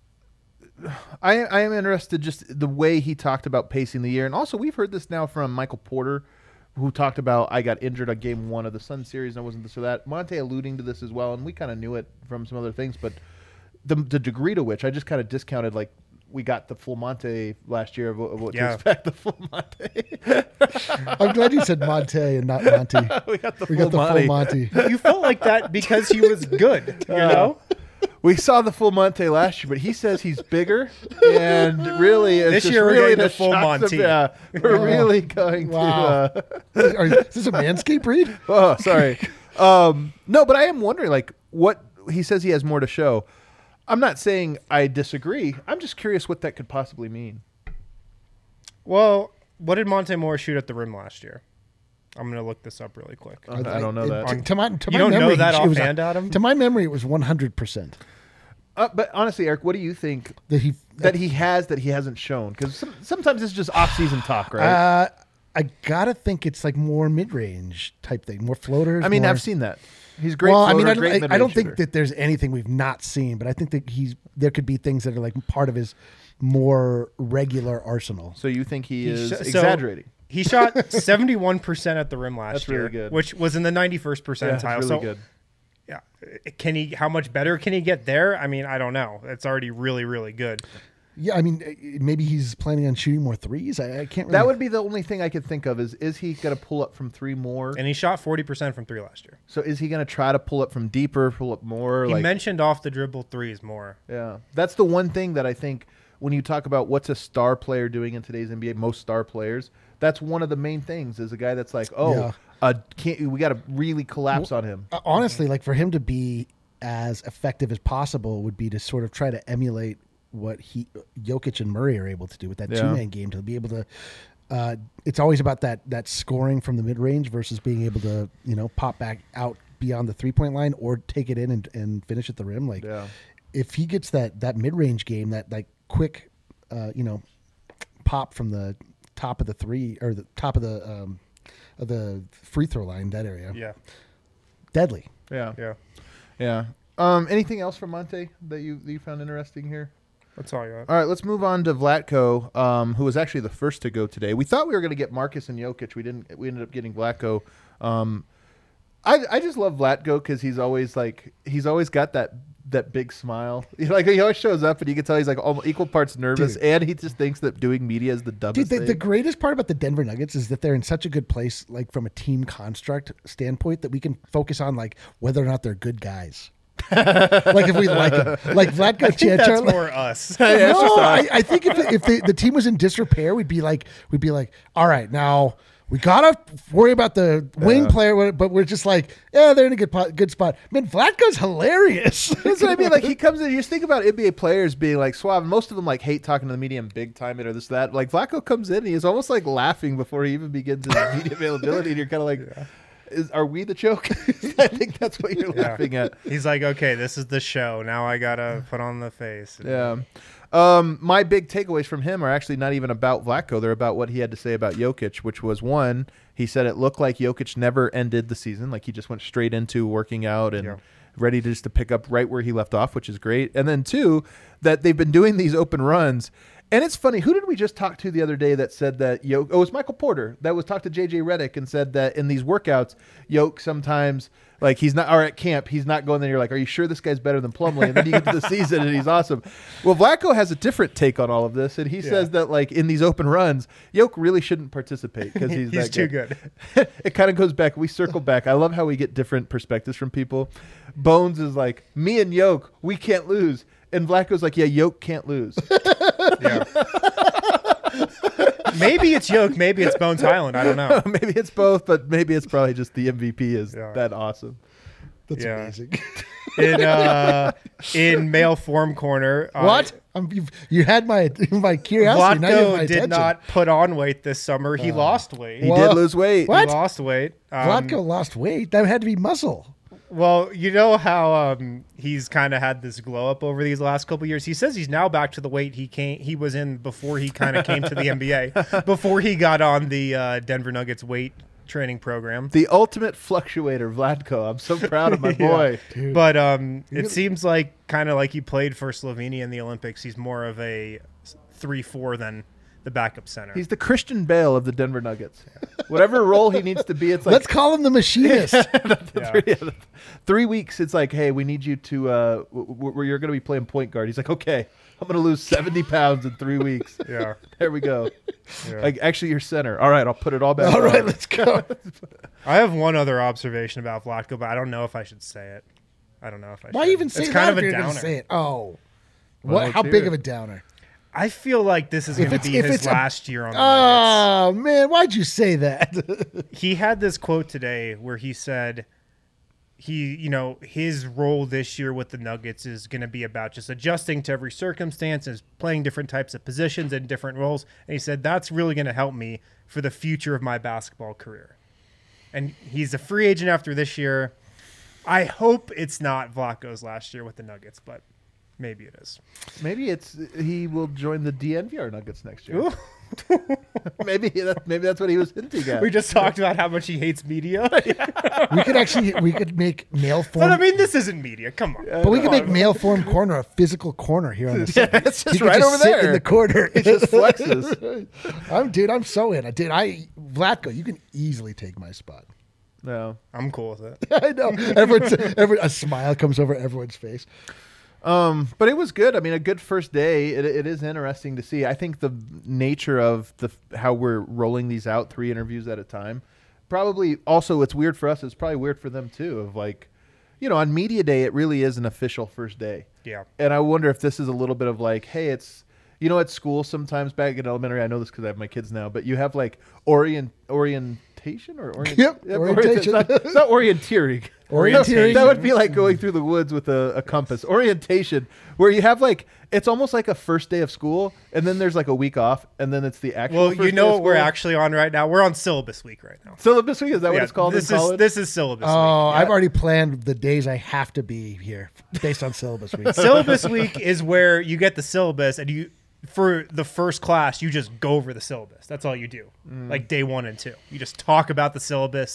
D: I I am interested just the way he talked about pacing the year. And also we've heard this now from Michael Porter, who talked about I got injured on game one of the Sun series and I wasn't this or that. Monte alluding to this as well, and we kind of knew it from some other things, but the the degree to which I just kind of discounted, like, we got the full Monte last year of, what- of what
F: Yeah.
D: to expect, the full Monte.
E: I'm glad you said Monte and not Monty.
D: we got the
E: We
D: full
E: got the
D: Monte.
E: full Monty.
F: You felt like that because he was good, you know?
D: We saw the full Monte last year, but he says he's bigger, and really, it's
F: This
D: just
F: year we're
D: really
F: getting the
D: to
F: full
D: shock
F: Monte.
D: some- Yeah, we're
E: Wow.
D: really going
E: Wow.
D: to. Uh,
E: Are- Is this a Manscaped read?
D: oh, sorry. Um, no, but I am wondering, like, what he says he has more to show. I'm not saying I disagree. I'm just curious what that could possibly mean.
F: Well, what did Monte Morris shoot at the rim last year? I'm going to look this up really quick.
D: I don't know
E: It-
D: that.
E: To, to my, to
F: You
E: my
F: don't know
E: memory,
F: that
E: it was-
F: offhand, Adam?
E: To my memory, it was one hundred percent
D: Uh, but honestly, Eric, what do you think
E: that he
D: that he has that he hasn't shown? Because some, sometimes it's just off-season talk, right?
E: Uh, I gotta think it's like more mid-range type thing, more floaters.
D: I mean,
E: more-
D: I've seen that. He's great.
E: Well, I mean,
D: floater,
E: I don't,
D: great
E: I, I
D: mid-range
E: don't think
D: shooter.
E: that there's anything we've not seen, but I think that he's there could be things that are like part of his more regular arsenal.
D: So you think he, is
F: sh- so-
D: exaggerating?
F: He shot seventy-one percent at the rim last
D: That's
F: year,
D: really good.
F: which was in the ninety-first
D: Yeah,
F: percentile.
D: that's really
F: so,
D: good.
F: yeah, can he? How much better can he get there? I mean, I don't know. It's already really, really good.
E: Yeah, I mean, eh, maybe he's planning on shooting more threes. I, I can't. Really,
D: That would be the only thing I could think of is is he going to pull up from three more?
F: And he shot forty percent from three last year.
D: So is he going to try to pull up from deeper, pull up more?
F: He
D: like,
F: mentioned off the dribble threes more.
D: yeah, that's the one thing that I think when you talk about what's a star player doing in today's N B A, most star players, that's one of the main things is a guy that's like, oh,
E: Yeah.
D: uh, can't we got to really collapse on him?
E: Uh, honestly, like for him to be as effective as possible would be to sort of try to emulate what he Jokic and Murray are able to do with that
D: Yeah.
E: two man game, to be able to. Uh, it's always about that that scoring from the mid range versus being able to, you know, pop back out beyond the three point line or take it in and, and finish at the rim. Like
D: Yeah.
E: if he gets that that mid range game, that like quick, uh, you know, pop from the top of the three or the top of the um, of the free throw line, that area,
F: Yeah,
E: deadly.
D: Yeah,
F: yeah.
D: yeah. Um, anything else from Monte that you that you found interesting here?
F: That's all you got.
D: All right, let's move on to Vlatko, um, who was actually the first to go today. We thought we were going to get Marcus and Jokic. We didn't. We ended up getting Vlatko. Um, I I just love Vlatko because he's always like he's always got that that big smile. Like he always shows up and you can tell he's like almost equal parts nervous,
E: Dude.
D: and he just thinks that doing media is the
E: Dude,
D: dumbest
E: the,
D: thing.
E: the greatest part about the Denver Nuggets is that they're in such a good place, like from a team construct standpoint, that we can focus on like whether or not they're good guys. Like if we like them, like Vlatko
F: I think that's
E: Čančar-
F: more us.
E: no, I, I think if, if the, the team was in disrepair, we'd be like, we'd be like, all right, now we gotta worry about the wing
D: Yeah.
E: player, but we're just like, yeah, they're in a good po- good spot. Man, Vlatko's hilarious.
D: That's what I mean. Like he comes in, you just think about N B A players being like suave. Most of them like hate talking to the media and big time it or this that. Like Vlatko comes in, and he's almost like laughing before he even begins his media availability, and you're kind of like, yeah. Is, are we the joke? I think that's what you're
F: Yeah.
D: laughing at.
F: He's like, okay, this is the show. Now I gotta put on the face.
D: Yeah. Um, my big takeaways from him are actually not even about Vlatko. They're about what he had to say about Jokic, which was one, he said it looked like Jokic never ended the season. Like he just went straight into working out and
F: Yeah.
D: ready to just to pick up right where he left off, which is great. And then two, that they've been doing these open runs. And it's funny, who did we just talk to the other day that said that Yoke? Oh, it was Michael Porter that was talked to J J Redick and said that in these workouts, Yoke sometimes, like he's not, or at camp, he's not going there. You're like, are you sure this guy's better than Plumlee? And then you get to the season and he's awesome. Well, Vlatko has a different take on all of this. And he
F: Yeah.
D: says that like in these open runs, Yoke really shouldn't participate because he's,
F: He's
D: that
F: too good.
D: It kind of goes back. We circle back. I love how we get different perspectives from people. Bones is like, me and Yoke, we can't lose. And Vlatko's like, yeah, Yoke can't lose.
F: Yeah. Maybe it's Yoke, maybe it's Bones Highland. I don't know.
D: Maybe it's both, but maybe it's probably just the M V P is
F: Yeah.
D: that awesome.
E: That's
F: Yeah.
E: amazing.
F: In uh, in male form corner, uh,
E: What? Um, you've, you had my my curiosity. Now you have my
F: Vlatko did
E: attention.
F: not put on weight this summer. He lost weight.
D: He
F: He
E: Whoa.
D: did lose weight.
E: What?
F: lost weight. Um,
E: Vlatko lost weight. That had to be muscle.
F: Well, you know how um, he's kind of had this glow up over these last couple years. He says he's now back to the weight he came he was in before he kind of came to the N B A, before he got on the uh, Denver Nuggets weight training program.
D: The ultimate fluctuator, Vlatko. I'm so proud of my boy.
E: Dude.
F: But um, it seems like kind of like he played for Slovenia in the Olympics. He's more of a three four than the backup center.
D: He's the Christian Bale of the Denver Nuggets. Whatever role he needs to be, it's like
E: Let's call him the machinist.
F: Yeah.
D: three, three weeks. It's like, hey, we need you to. Uh, w- w- you're going to be playing point guard. He's like, okay, I'm going to lose seventy pounds in three weeks.
F: Yeah.
D: There we go.
F: Yeah.
D: Like, actually, you're center. All right, I'll put it all back.
E: All right,
D: on.
E: let's go.
F: I have one other observation about Vlatko, but I don't know if I should say it. I don't know if I
E: Why
F: should.
E: even say
F: it's
E: that
F: kind of
E: if
F: a
E: you're going
F: downer.
E: to say it? Oh.
D: Well,
E: What?
D: let's
E: How
D: hear
E: big
D: it.
E: of a downer?
F: I feel like this is
E: If
F: going to
E: it's-
F: be
E: if
F: his
E: it's a-
F: last year on the Nuggets.
E: Oh, man. Why'd you say that?
F: He had this quote today where he said he, you know, his role this year with the Nuggets is going to be about just adjusting to every circumstance and playing different types of positions and different roles. And he said, that's really going to help me for the future of my basketball career. And he's a free agent after this year. I hope it's not Vlatko's last year with the Nuggets, but maybe it is.
D: Maybe it's he will join the D N V R Nuggets next year.
F: Ooh.
D: maybe that, maybe that's what he was hinting at.
F: We just talked about how much he hates media.
E: we could actually we could make mail
F: But I
E: form.
F: mean, this isn't media. Come on.
E: But we could make mail form corner a physical corner here on the side.
D: it's
E: He
D: just
E: could
D: right
E: just
D: over
E: sit
D: there
E: in the corner.
D: It just flexes.
E: I'm dude. I'm so in. I did. I Vlatko. You can easily take my spot.
D: No.
F: I'm cool with it.
E: I know. Everyone's, every, a smile comes over everyone's face.
D: Um, but it was good. I mean, a good first day. It, it is interesting to see. I think the nature of the how we're rolling these out, three interviews at a time, probably also it's weird for us. It's probably weird for them too. Of like, you know, on media day, it really is an official first day.
F: Yeah.
D: And I wonder if this is a little bit of like, hey, it's you know, at school sometimes back in elementary. I know this because I have my kids now, but you have like orient orientation or orient,
E: Yep,
D: yeah,
E: orientation.
D: It's not, it's not orienteering.
E: Orienteering.
D: That would be like going through the woods with a, a compass. Orientation, where you have like it's almost like a first day of school, and then there's like a week off, and then it's the actual.
F: Well,
D: first
F: you
D: day
F: know
D: of
F: what we're
D: school.
F: actually on right now? We're on syllabus week right now.
D: Syllabus week. Is that what
F: Yeah,
D: it's called
F: this
D: in
F: is
D: college?
F: this is syllabus
E: Oh,
F: week.
E: I've already planned the days I have to be here based on syllabus week.
F: Syllabus week is where you get the syllabus and you for the first class you just go over the syllabus. That's all you do.
D: Mm.
F: Like day one and two. You just talk about the syllabus,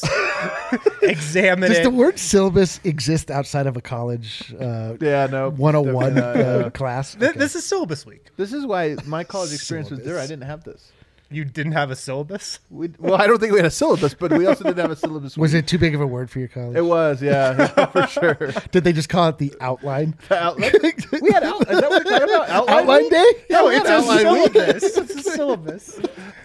F: examine
E: Does
F: it.
E: the word syllabus exist outside of a college uh,
D: yeah, no.
E: one oh one
D: Uh,
E: uh, class?
F: Th-
E: Okay.
F: This is syllabus week.
D: This is why my college experience was there. I
E: Syllabus.
D: didn't have this.
F: You didn't have a syllabus?
D: We, well, I don't think we had a syllabus, but we also didn't have a syllabus.
E: Was
D: week.
E: it too big of a word for your college?
D: It was, yeah, for sure.
E: Did they just call it the outline?
D: Outline- we had out. Is that what we're talking about? Outline,
E: Outline
D: week?
E: day?
D: Yeah, we had
F: It's a
D: outline week.
F: syllabus. It's a syllabus.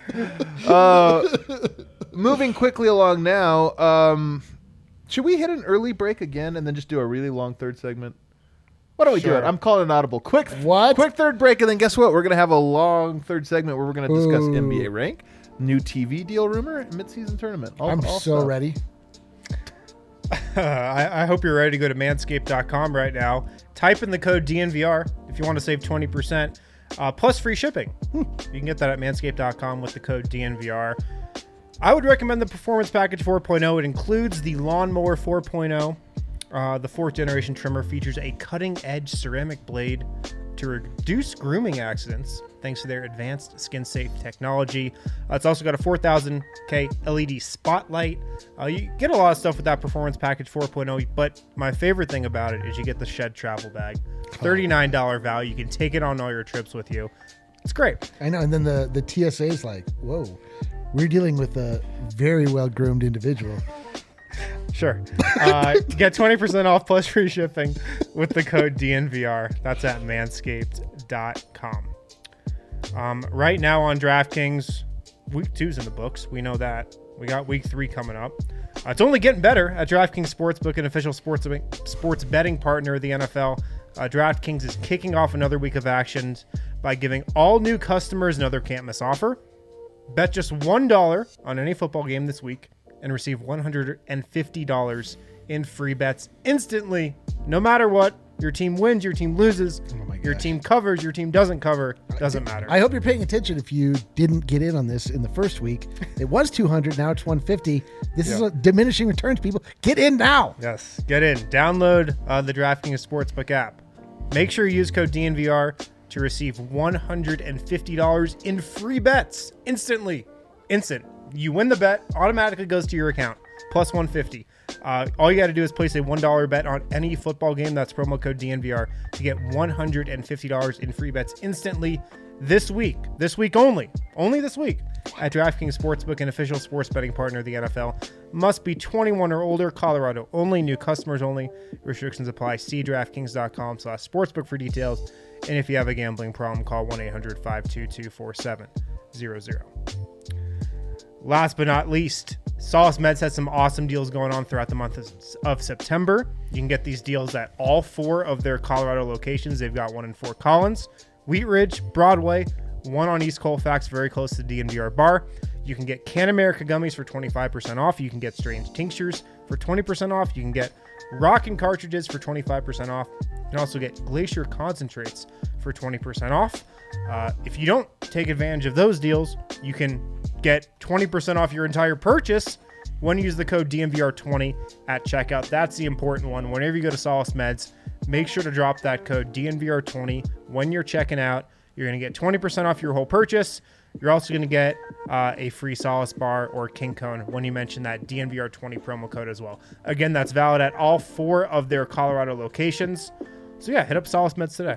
D: Uh, moving quickly along now, um, should we hit an early break again and then just do a really long third segment? Why don't we do
F: Sure.
D: it? I'm calling an audible. Quick,
E: What?
D: Quick third break, and then guess what? We're gonna have a long third segment where we're gonna discuss
E: Ooh.
D: N B A rank, new T V deal rumor, midseason tournament. All,
E: I'm
D: all
E: so
D: stuff.
E: ready.
F: I, I hope you're ready to go to manscaped dot com right now. Type in the code D N V R if you want to save twenty percent uh, plus free shipping. You can get that at manscaped dot com with the code D N V R. I would recommend the Performance Package four point oh. It includes the Lawnmower four point oh. Uh, the fourth generation trimmer features a cutting edge ceramic blade to reduce grooming accidents thanks to their advanced skin safe technology. Uh, it's also got a four thousand K L E D spotlight. Uh, you get a lot of stuff with that Performance Package four point oh, but my favorite thing about it is you get the Shed travel bag. thirty-nine dollars value. You can take it on all your trips with you. It's great.
E: I know. And then the, the T S A is like, whoa, we're dealing with a very well groomed individual.
F: Sure. Uh, get twenty percent off plus free shipping with the code D N V R. That's at manscaped dot com. Um, right now on DraftKings, week two's in the books. We know that. We got week three coming up. Uh, it's only getting better at DraftKings Sportsbook, an official sports sports betting partner of the N F L. Uh, DraftKings is kicking off another week of action by giving all new customers another can't miss offer. Bet just one dollar on any football game this week and receive one hundred fifty dollars in free bets instantly, no matter what. Your team wins, your team loses,
E: Oh my
F: your
E: gosh.
F: team covers, your team doesn't cover, doesn't matter.
E: I hope you're paying attention if you didn't get in on this in the first week. It was two hundred, now it's one hundred fifty. This is
F: Yeah.
E: a diminishing returns, people. Get in now.
F: Yes, get in. Download uh, the DraftKings Sportsbook app. Make sure you use code D N V R to receive one hundred fifty dollars in free bets instantly. Instant. You win the bet, automatically goes to your account, plus one hundred fifty dollars. Uh, all you got to do is place a one dollar bet on any football game. That's promo code D N V R to get one hundred fifty dollars in free bets instantly this week. This week only. Only this week at DraftKings Sportsbook, an official sports betting partner of the N F L. Must be twenty-one or older. Colorado only. New customers only. Restrictions apply. See DraftKings dot com slash sportsbook for details. And if you have a gambling problem, call one eight hundred five two two four seven zero zero. Last but not least, Solace Meds has some awesome deals going on throughout the month of, of September. You can get these deals at all four of their Colorado locations. They've got one in Fort Collins, Wheat Ridge, Broadway, one on East Colfax, very close to the D N V R bar. You can get Can America gummies for twenty-five percent off. You can get Strange tinctures for twenty percent off. You can get Rockin' cartridges for twenty-five percent off. You can also get Glacier concentrates for twenty percent off. Uh, if you don't take advantage of those deals, you can get twenty percent off your entire purchase when you use the code D N V R twenty at checkout. That's the important one. Whenever you go to Solace Meds, make sure to drop that code D N V R twenty when you're checking out. You're going to get twenty percent off your whole purchase. You're also going to get uh, a free Solace bar or King Cone when you mention that D N V R twenty promo code as well. Again, that's valid at all four of their Colorado locations. So yeah, hit up Solace Meds today.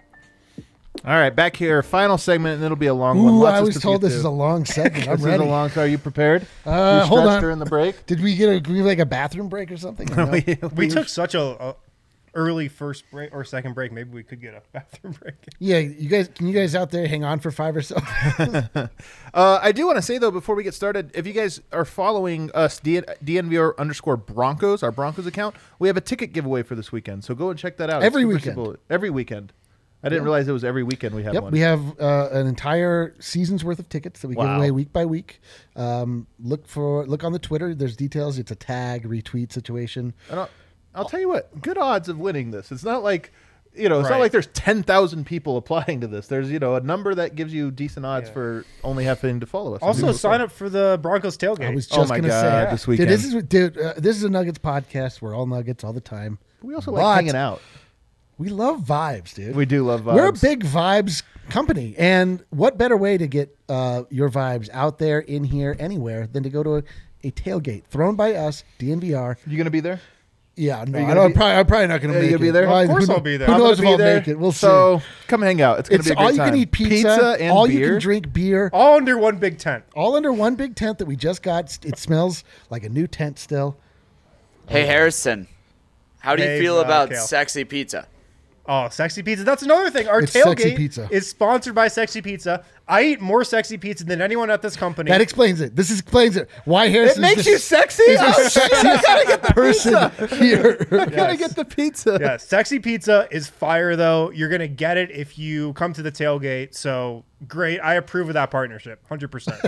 D: All right, back here, final segment, and it'll be a long one.
E: Ooh,
D: Lots
E: I
D: of
E: was
D: stuff to
E: told
D: get
E: this
D: to.
E: is a long segment. I'm
D: This
E: ready.
D: is a long. Are you prepared?
E: Uh,
D: you
E: hold
D: stretched
E: on.
D: during the break.
E: Did we get a we like a bathroom break or something? No.
D: we,
F: We took such a, a early first break or second break. Maybe we could get a bathroom break.
E: Yeah, you guys, can you guys out there hang on for five or so?
D: Uh, I do want to say, though, before we get started, if you guys are following us, D- DNVR underscore Broncos, our Broncos account, we have a ticket giveaway for this weekend. So go and check that out.
E: Every
D: Super
E: weekend.
D: simple. Every weekend. I didn't
E: Yeah.
D: realize it was every weekend we had
E: Yep,
D: one.
E: we have uh, an entire season's worth of tickets that we give
D: Wow.
E: away week by week. Um, look for look on the Twitter. There's details. It's a tag retweet situation.
D: And I'll, I'll tell you what, good odds of winning this. It's not like, you know, it's not
F: Right.
D: like there's ten thousand people applying to this. There's, you know, a number that gives you decent odds
F: Yeah.
D: for only having to follow us.
F: Also, sign up for the Broncos tailgate.
E: I was
D: Oh
E: just
D: my
E: gonna
D: God,
E: say
D: this
E: Dude,
D: weekend.
E: this is dude. Uh, this is a Nuggets podcast. We're all Nuggets all the time.
D: We also
E: But
D: like hanging out.
E: We love vibes, dude.
D: We do love vibes.
E: We're a big vibes company, and what better way to get uh, your vibes out there, in here, anywhere, than to go to a, a tailgate thrown by us, D N V R.
D: You going to be there?
E: Yeah, no,
D: you
E: I
D: gonna
E: don't,
D: be-
E: probably, I'm probably not going to
D: Yeah,
E: make
D: you'll
E: it.
D: be there?
E: Well,
F: Of course
E: who,
F: I'll be there.
E: Who
D: I'm
E: knows if
D: gonna
E: I'll
D: be there.
E: make it? We'll see.
D: So come hang out. It's going to
E: It's
D: be a great
E: all you
D: time.
E: can eat pizza,
D: Pizza and
E: all
D: beer.
E: you can drink beer,
F: All under one big tent.
E: all under one big tent that we just got. It smells like a new tent still.
H: Hey, Harrison, how do you
F: Hey,
H: feel
F: uh,
H: about
F: Kale.
H: sexy pizza?
F: Oh, Sexy Pizza. That's another thing. Our
E: It's Sexy
F: tailgate
E: Pizza.
F: is sponsored by Sexy Pizza. I eat more Sexy Pizza than anyone at this company.
E: That explains it. This explains it. Why Harrison
D: It makes
E: is
D: you
E: the,
D: sexy.
E: is the
D: Oh, shit, I
E: sexiest
D: gotta get the
E: person
D: pizza.
E: here.
D: I gotta get the pizza.
F: yeah, Sexy Pizza is fire, though. You're going to get it if you come to the tailgate. So great. I approve of that partnership. one hundred percent.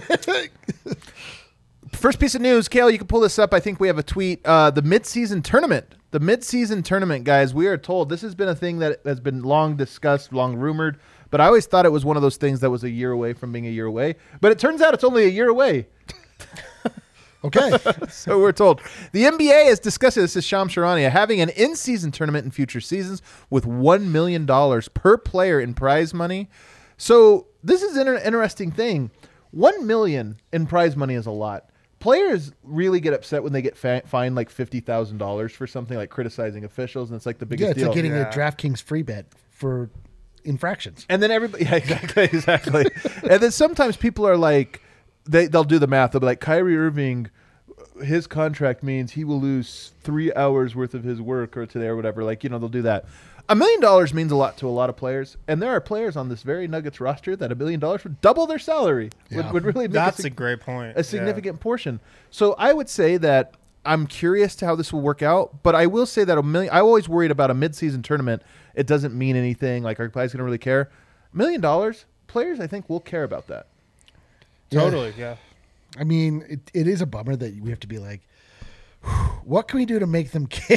D: First piece of news, Kale, you can pull this up. I think we have a tweet. Uh, the mid-season tournament. The mid-season tournament, guys, we are told this has been a thing that has been long discussed, long rumored, but I always thought it was one of those things that was a year away from being a year away. But it turns out it's only a year away.
E: Okay.
D: So we're told. The N B A is discussing, this is Shams Charania, having an in-season tournament in future seasons with one million dollars per player in prize money. So this is an inter- interesting thing. one million dollars in prize money is a lot. Players really get upset when they get fa- fined like fifty thousand dollars for something like criticizing officials, and it's like the biggest
E: Yeah, it's
D: deal.
E: like getting
F: Yeah.
E: a DraftKings free bet for infractions.
D: And then everybody, yeah, exactly, exactly. And then sometimes people are like, they they'll do the math. They'll be like, Kyrie Irving, his contract means he will lose three hours worth of his work or today or whatever. Like, you know, they'll do that. A million dollars means a lot to a lot of players, and there are players on this very Nuggets roster that a million dollars would double their salary. Would,
E: Yeah.
D: would really make
F: That's
D: a,
F: a great point.
D: a significant portion. So I would say that I'm curious to how this will work out, but I will say that a million. I always worried about a mid-season tournament. It doesn't mean anything. Like, are guys going to really care? A million dollars, players I think will care about that.
F: Yeah. Totally, yeah.
E: I mean, it, it is a bummer that we have to be like, what can we do to make them care?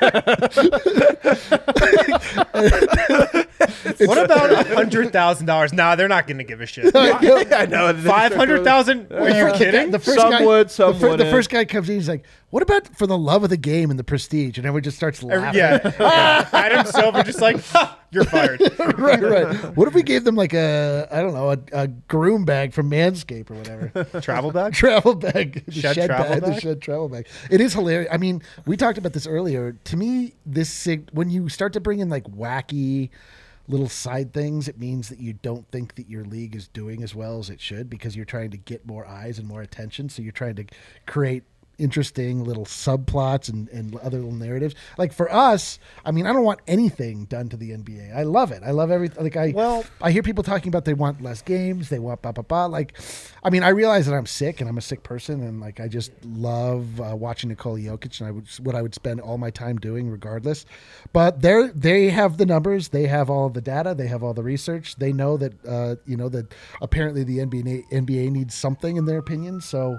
F: What about one hundred thousand dollars? Nah, they're not going to give a shit.
D: I know.
F: five hundred thousand dollars? Are you kidding?
E: The first
D: Some
E: guy,
D: would,
E: the,
D: some
E: fir- the
D: wouldn't.
E: first guy comes in, he's like, what about for the love of the game and the prestige? And everyone just starts laughing.
F: Yeah. Adam Silver just like, ha, you're fired.
E: right, right. What if we gave them like a, I don't know, a, a groom bag from Manscaped or whatever?
F: Travel bag?
E: Travel bag. The
F: Shed travel
E: bag, The
F: bag?
E: shed travel bag. It is hilarious. I mean, we talked about this earlier. To me, this sig- when you start to bring in like wacky little side things, it means that you don't think that your league is doing as well as it should because you're trying to get more eyes and more attention. So you're trying to create interesting little subplots and, and other little narratives. Like for us, I mean, I don't want anything done to the N B A. I love it. I love everything. Like I,
F: Well-
E: I hear people talking about they want less games. They want blah, blah, blah. Like, I mean, I realize that I'm sick and I'm a sick person. And like, I just love uh, watching Nikola Jokic and I would, what I would spend all my time doing regardless. But they're, they have the numbers. They have all the data. They have all the research. They know that, uh, you know, that apparently the N B A, N B A needs something in their opinion. So,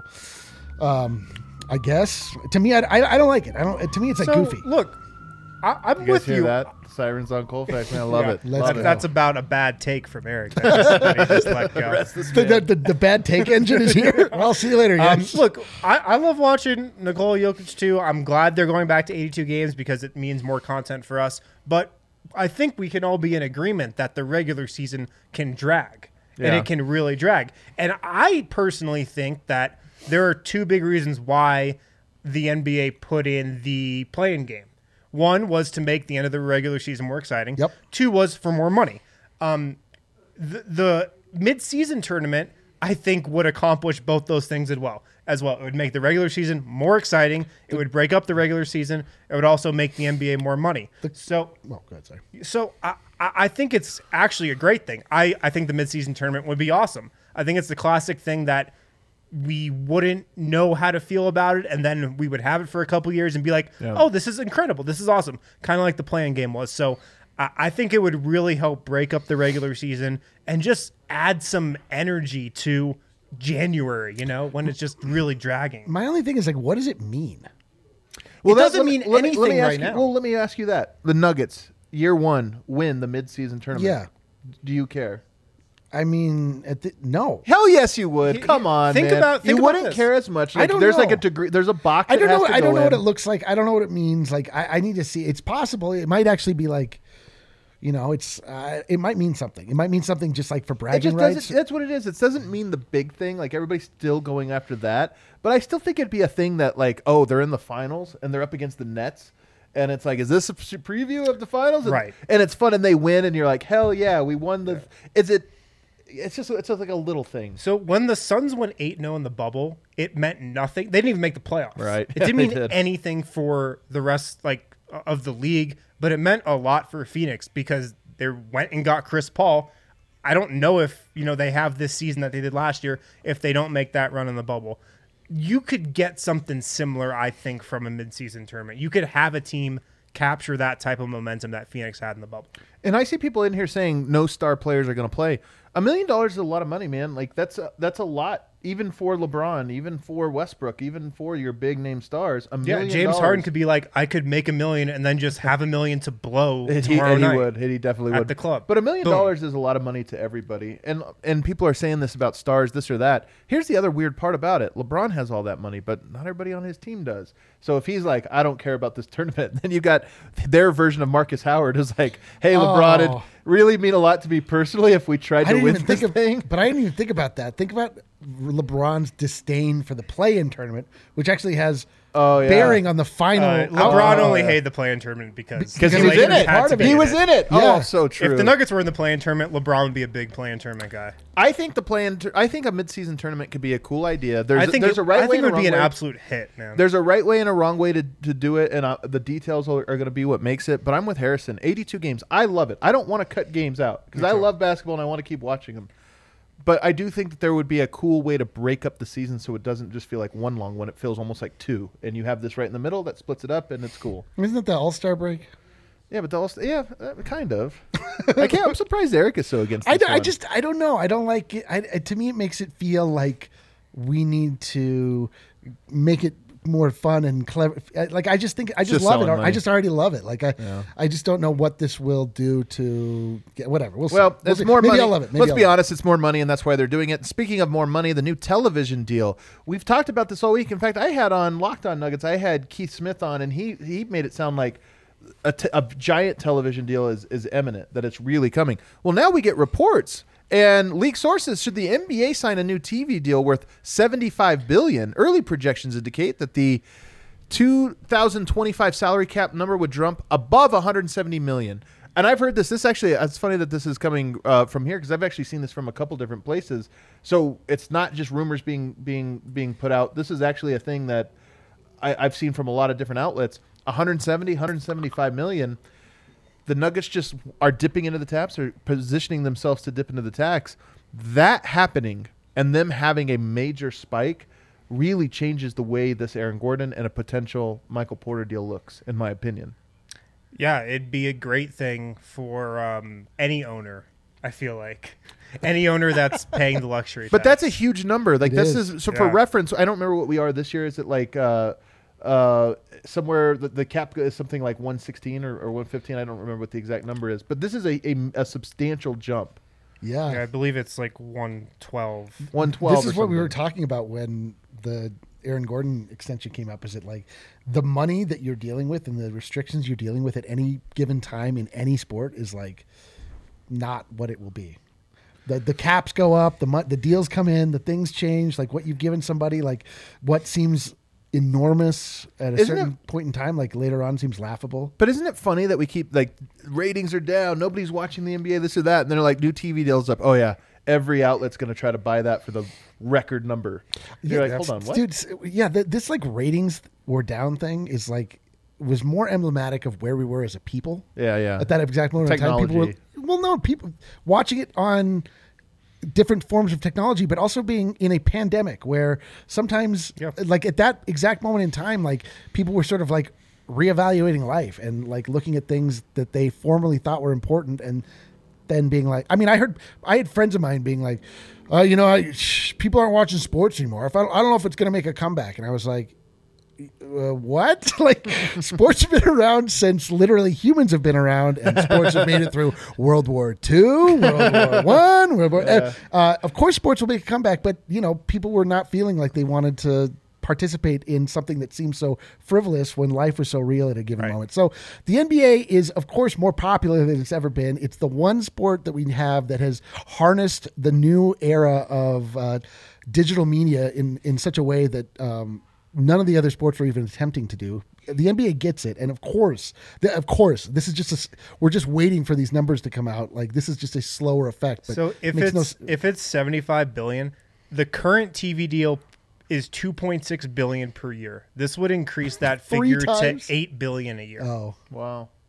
E: um, I guess to me, I, I, I don't like it. I don't. To me, it's like
F: So,
E: goofy.
F: look, I, I'm
D: You guys
F: with
D: hear
F: you.
D: that? Sirens on Colfax, man. I love
F: Yeah.
D: it.
E: Let's
D: Love
E: go.
D: it.
F: That's about a bad take from Eric. That just, that he just let go.
D: Rest this
E: The,
D: man.
E: the, the, the bad take engine is here. Well, I'll see you later,
F: Um,
E: guys.
F: look, I, I love watching Nikola Jokic too. I'm glad they're going back to eighty-two games because it means more content for us. But I think we can all be in agreement that the regular season can drag, and
D: Yeah.
F: it can really drag. And I personally think that there are two big reasons why the N B A put in the play-in game. One was to make the end of the regular season more exciting.
E: Yep.
F: Two was for more money. Um, the, the mid-season tournament, I think, would accomplish both those things as well. As well, it would make the regular season more exciting. It would break up the regular season. It would also make the N B A more money. So,
E: Oh, go ahead, sorry.
F: so I, I I think it's actually a great thing. I, I think the mid-season tournament would be awesome. I think it's the classic thing that we wouldn't know how to feel about it, and then we would have it for a couple years and be like,
D: Yeah.
F: oh, this is incredible. This is awesome. Kind of like the play-in game was. So I, I think it would really help break up the regular season and just add some energy to January, you know, when it's just really dragging.
E: My only thing is like, what does it mean?
D: Well,
F: It
D: that-
F: doesn't
D: let me-
F: mean
D: let me- let me
F: anything
D: ask
F: right
D: you-
F: now.
D: Well, let me ask you that. The Nuggets, year one, win the mid-season tournament.
E: Yeah.
D: Do you care?
E: I mean, at the, no.
D: Hell yes, you would.
F: He-
D: Come on,
F: think
D: man.
F: about- think
D: you
F: about
D: wouldn't
F: this.
D: care as much.
E: I
D: Like,
E: don't
D: there's like
E: know.
D: a degree. There's a box.
E: I
D: that
E: don't know.
D: has
E: What,
D: to
E: I don't
D: go
E: know what
D: in.
E: it looks like. I don't know what it means. Like, I, I need to see. It's possible. It might actually be like, you know, it's. Uh, it might mean something. It might mean something just like for
D: It
E: bragging
D: just
E: rights.
D: doesn't. That's what it is. It doesn't mean the big thing. Like everybody's still going after that, but I still think it'd be a thing that like, oh, they're in the finals and they're up against the Nets, and it's like, is this a pre- preview of the finals? And,
F: Right.
D: And it's fun, and they win, and you're like, hell yeah, we won the. Is it? It's just it's just like a little thing.
F: So when the Suns went eight and oh in the bubble, it meant nothing. They didn't even make the playoffs.
D: Right.
F: It didn't
D: They
F: mean
D: did.
F: anything for the rest like of the league. but it meant a lot for Phoenix because they went and got Chris Paul. I don't know if, you know, they have this season that they did last year if they don't make that run in the bubble. You could get something similar, I think, from a midseason tournament. You could have a team capture that type of momentum that Phoenix had in the bubble.
D: And I see people in here saying no star players are going to play. A million dollars is a lot of money, man. Like that's a, that's a lot, even for LeBron, even for Westbrook, even for your big name stars. A million
F: Yeah, James
D: dollars.
F: Harden could be like, I could make a million and then just have a million to blow
D: And he,
F: tomorrow
D: and he
F: night
D: would. And he definitely
F: at
D: would.
F: the club.
D: But a million
F: Boom.
D: dollars is a lot of money to everybody. And and people are saying this about stars, this or that. Here's the other weird part about it. LeBron has all that money, but not everybody on his team does. So if he's like, I don't care about this tournament, then you got their version of Marcus Howard who's like, hey, LeBron,
E: Oh.
D: it'd really mean a lot to me personally if we tried
E: I
D: to
E: didn't
D: win
E: even
D: this
E: think of,
D: thing.
E: but I didn't even think about that. Think about LeBron's disdain for the play-in tournament, which actually has
D: Oh, yeah.
E: bearing on the final.
F: Uh, LeBron
E: outcome.
F: only hated the play-in tournament because
D: Because
E: Because
D: he
E: the
D: was in
E: Lakers
D: it.
E: had
D: Part
E: to
D: of
E: be
D: He
E: in
D: was
E: it.
D: in it.
E: Yeah.
D: Oh, so true.
F: if the Nuggets were in the play-in tournament, LeBron would be a big play-in tournament guy.
D: I think the play-in, tur- I think a midseason tournament could be a cool idea. There's
F: I think
D: there's
F: it,
D: a right
F: I
D: way
F: think
D: and
F: it
D: a
F: would be
D: wrong
F: an
D: way.
F: absolute hit, man.
D: There's a right way and a wrong way to, to do it, and uh, the details are, are going to be what makes it. But I'm with Harrison. eighty-two games. I love it. I don't want to cut games out because I love basketball and I want to keep watching them. But I do think that there would be a cool way to break up the season so it doesn't just feel like one long one. It feels almost like two. And you have this right in the middle that splits it up, and it's cool.
E: Isn't it the All-Star break?
D: Yeah, but the also, yeah, uh, kind of. I can't. I'm surprised Eric is so against
E: I,
D: this
E: d- I
D: one.
E: just I don't know. I don't like it. I, to me, it makes it feel like we need to make it more fun and clever. Like I just think I just,
D: just
E: love it.
D: selling
E: I
D: money.
E: just already love it. Like I,
D: Yeah.
E: I just don't know what this will do to get whatever. We'll see.
D: Well,
E: We'll
D: it's
E: see.
D: more
E: Maybe
D: money.
E: I'll love it. Maybe
D: Let's
E: I'll
D: be
E: love it.
D: honest, it's more money, and that's why they're doing it. Speaking of more money, the new television deal. We've talked about this all week. In fact, I had on Locked On Nuggets, I had Keith Smith on, and he he made it sound like a, t- a giant television deal is, is imminent, that it's really coming. Well, now we get reports. And leak sources, should the N B A sign a new T V deal worth seventy-five billion dollars, early projections indicate that the two thousand twenty-five salary cap number would jump above one hundred seventy million dollars. And I've heard this. This actually, it's funny that this is coming uh, from here because I've actually seen this from a couple different places. So it's not just rumors being being being put out. This is actually a thing that I, I've seen from a lot of different outlets. one hundred seventy, one hundred seventy-five million. The Nuggets just are dipping into the taps or positioning themselves to dip into the tax. That happening and them having a major spike really changes the way this Aaron Gordon and a potential Michael Porter deal looks, in my opinion.
F: Yeah, it'd be a great thing for um, any owner, I feel like. Any owner that's paying the luxury
D: But
F: tax.
D: that's a huge number. Like
E: It
D: this
E: is.
D: is, so for
F: Yeah.
D: reference, I don't remember what we are this year. Is it like uh, uh, somewhere the, the cap is something like one sixteen or, or one fifteen? I don't remember what the exact number is. But this is a, a, a substantial jump.
E: Yeah.
F: Yeah, I believe it's like one twelve.
D: one twelve
E: This is
D: or
E: what we were
D: something.
E: talking about when the Aaron Gordon extension came up. Is it like the money that you're dealing with and the restrictions you're dealing with at any given time in any sport is like not what it will be. The the caps go up, the mo- the deals come in, the things change. Like what you've given somebody, like what seems enormous at a
D: Isn't
E: certain
D: it-
E: point in time, like later on seems laughable.
D: But isn't it funny that we keep like ratings are down, nobody's watching the N B A, this or that, and then they're like new T V deals up. Oh yeah, every outlet's going to try to buy that for the record number. You're like, hold on, what?
E: Dude, s- yeah, th- this like ratings were down thing is like was more emblematic of where we were as a people.
D: Yeah, yeah.
E: At that exact moment in time, people were
D: Technology.
E: well, no, people watching it on different forms of technology, but also being in a pandemic where sometimes,
F: Yeah.
E: like at that exact moment in time, like people were sort of like reevaluating life and like looking at things that they formerly thought were important and then being like, I mean, I heard, I had friends of mine being like, uh, you know, I, shh, people aren't watching sports anymore. If I, don't, I don't know if it's going to make a comeback. And I was like, uh, what? Like sports have been around since literally humans have been around, and sports have made it through World War Two, World War One, World War. Uh, uh, of course, sports will make a comeback, but you know, people were not feeling like they wanted to participate in something that seems so frivolous when life was so real at a given
F: Right.
E: moment. So the N B A is, of course, more popular than it's ever been. It's the one sport that we have that has harnessed the new era of uh, digital media in in such a way that. Um, None of the other sports were even attempting to do. The N B A gets it, and of course, the, of course, this is just a, s- we're just waiting for these numbers to come out. Like this is just a slower effect. But
F: So if
E: makes
F: it's
E: no s-
F: if it's seventy-five billion, the current T V deal is two point six billion per year. This would increase that
E: Three
F: figure
E: times?
F: to eight billion a year.
E: oh,
D: Wow.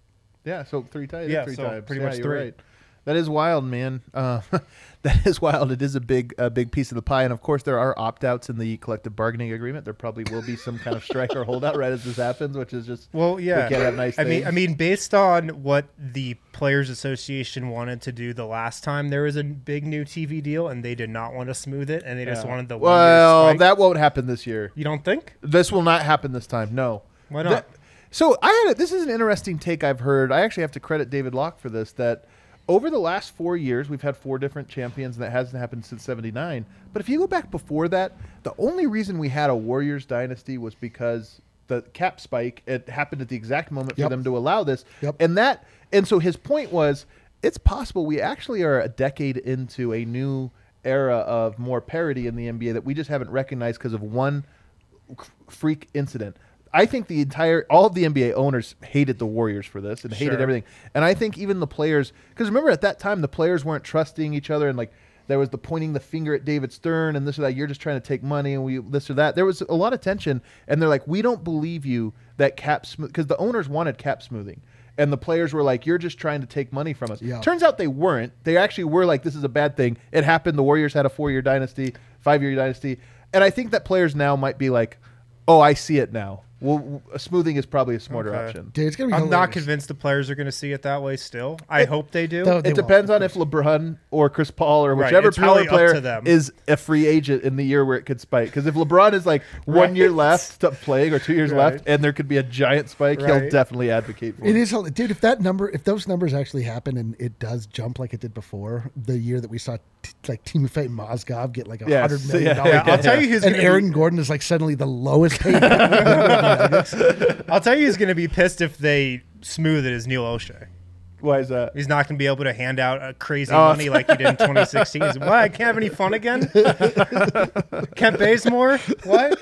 D: Yeah, so three times.
F: Yeah,
D: three
F: so
D: times.
F: pretty
D: Yeah,
F: much
D: you're
F: three.
D: Right. That is wild, man. Uh, that is wild. It is a big, a big piece of the pie, and of course, there are opt-outs in the collective bargaining agreement. There probably will be some kind of strike or holdout right as this happens, which is just
F: Well, yeah.
D: we can't have nice
F: I mean,
D: things.
F: I mean, based on what the Players Association wanted to do the last time there was a big new T V deal, and they did not want to smooth it, and they just
D: Yeah.
F: wanted the
D: well,
F: one-year spike.
D: that won't happen this year.
F: You don't think?
D: This will not happen this time. No.
F: Why not?
D: That- so I had a, this is an interesting take I've heard. I actually have to credit David Locke for this. That over the last four years, we've had four different champions, and that hasn't happened since seventy-nine. But if you go back before that, the only reason we had a Warriors dynasty was because the cap spike. It happened at the exact moment
E: Yep.
D: for them to allow this.
E: Yep.
D: And that, and so his point was, it's possible we actually are a decade into a new era of more parity in the N B A that we just haven't recognized because of one freak incident. I think the entire, all of the N B A owners hated the Warriors for this and hated
F: Sure.
D: everything. And I think even the players, because remember at that time, the players weren't trusting each other and like there was the pointing the finger at David Stern and this or that. You're just trying to take money and we this or that. There was a lot of tension and they're like, we don't believe you that cap smooth, because the owners wanted cap smoothing. And the players were like, you're just trying to take money from us.
E: Yeah.
D: Turns out they weren't. They actually were like, this is a bad thing. It happened. The Warriors had a four-year dynasty, five-year dynasty. And I think that players now might be like, oh, I see it now. Well, smoothing is probably a smarter
F: Okay.
D: option.
E: Dude, it's gonna be
F: I'm not
E: hilarious.
F: convinced the players are going to see it that way still. I hope they do.
E: Though- They
D: It
E: won't,
D: depends
E: of
D: on if LeBron or Chris Paul or
F: Right,
D: whichever
F: it's
D: power
F: really up
D: player
F: to them.
D: is a free agent in the year where it could spike. Because if LeBron is like one
F: Right.
D: year left to playing or two years
F: Right.
D: left and there could be a giant spike, he'll
F: Right.
D: definitely advocate for
E: It
D: it.
E: is, hel- dude. If that number, if those numbers actually happen and it does jump like it did before, the year that we saw t- like Timofey Mozgov get like a
D: Yes,
E: hundred million
D: yeah,
E: dollars,
F: yeah, I'll tell you who's
E: and
F: going to
E: Aaron
F: be,
E: Gordon is like suddenly the lowest paid.
F: I'll tell you who's going to be pissed if they smooth it is Neil O'Shea.
D: Why is that?
F: He's not going to be able to hand out uh, crazy
D: Oh.
F: money like he did in twenty sixteen. He's, what? I can't have any fun again? Kent Bazemore? What?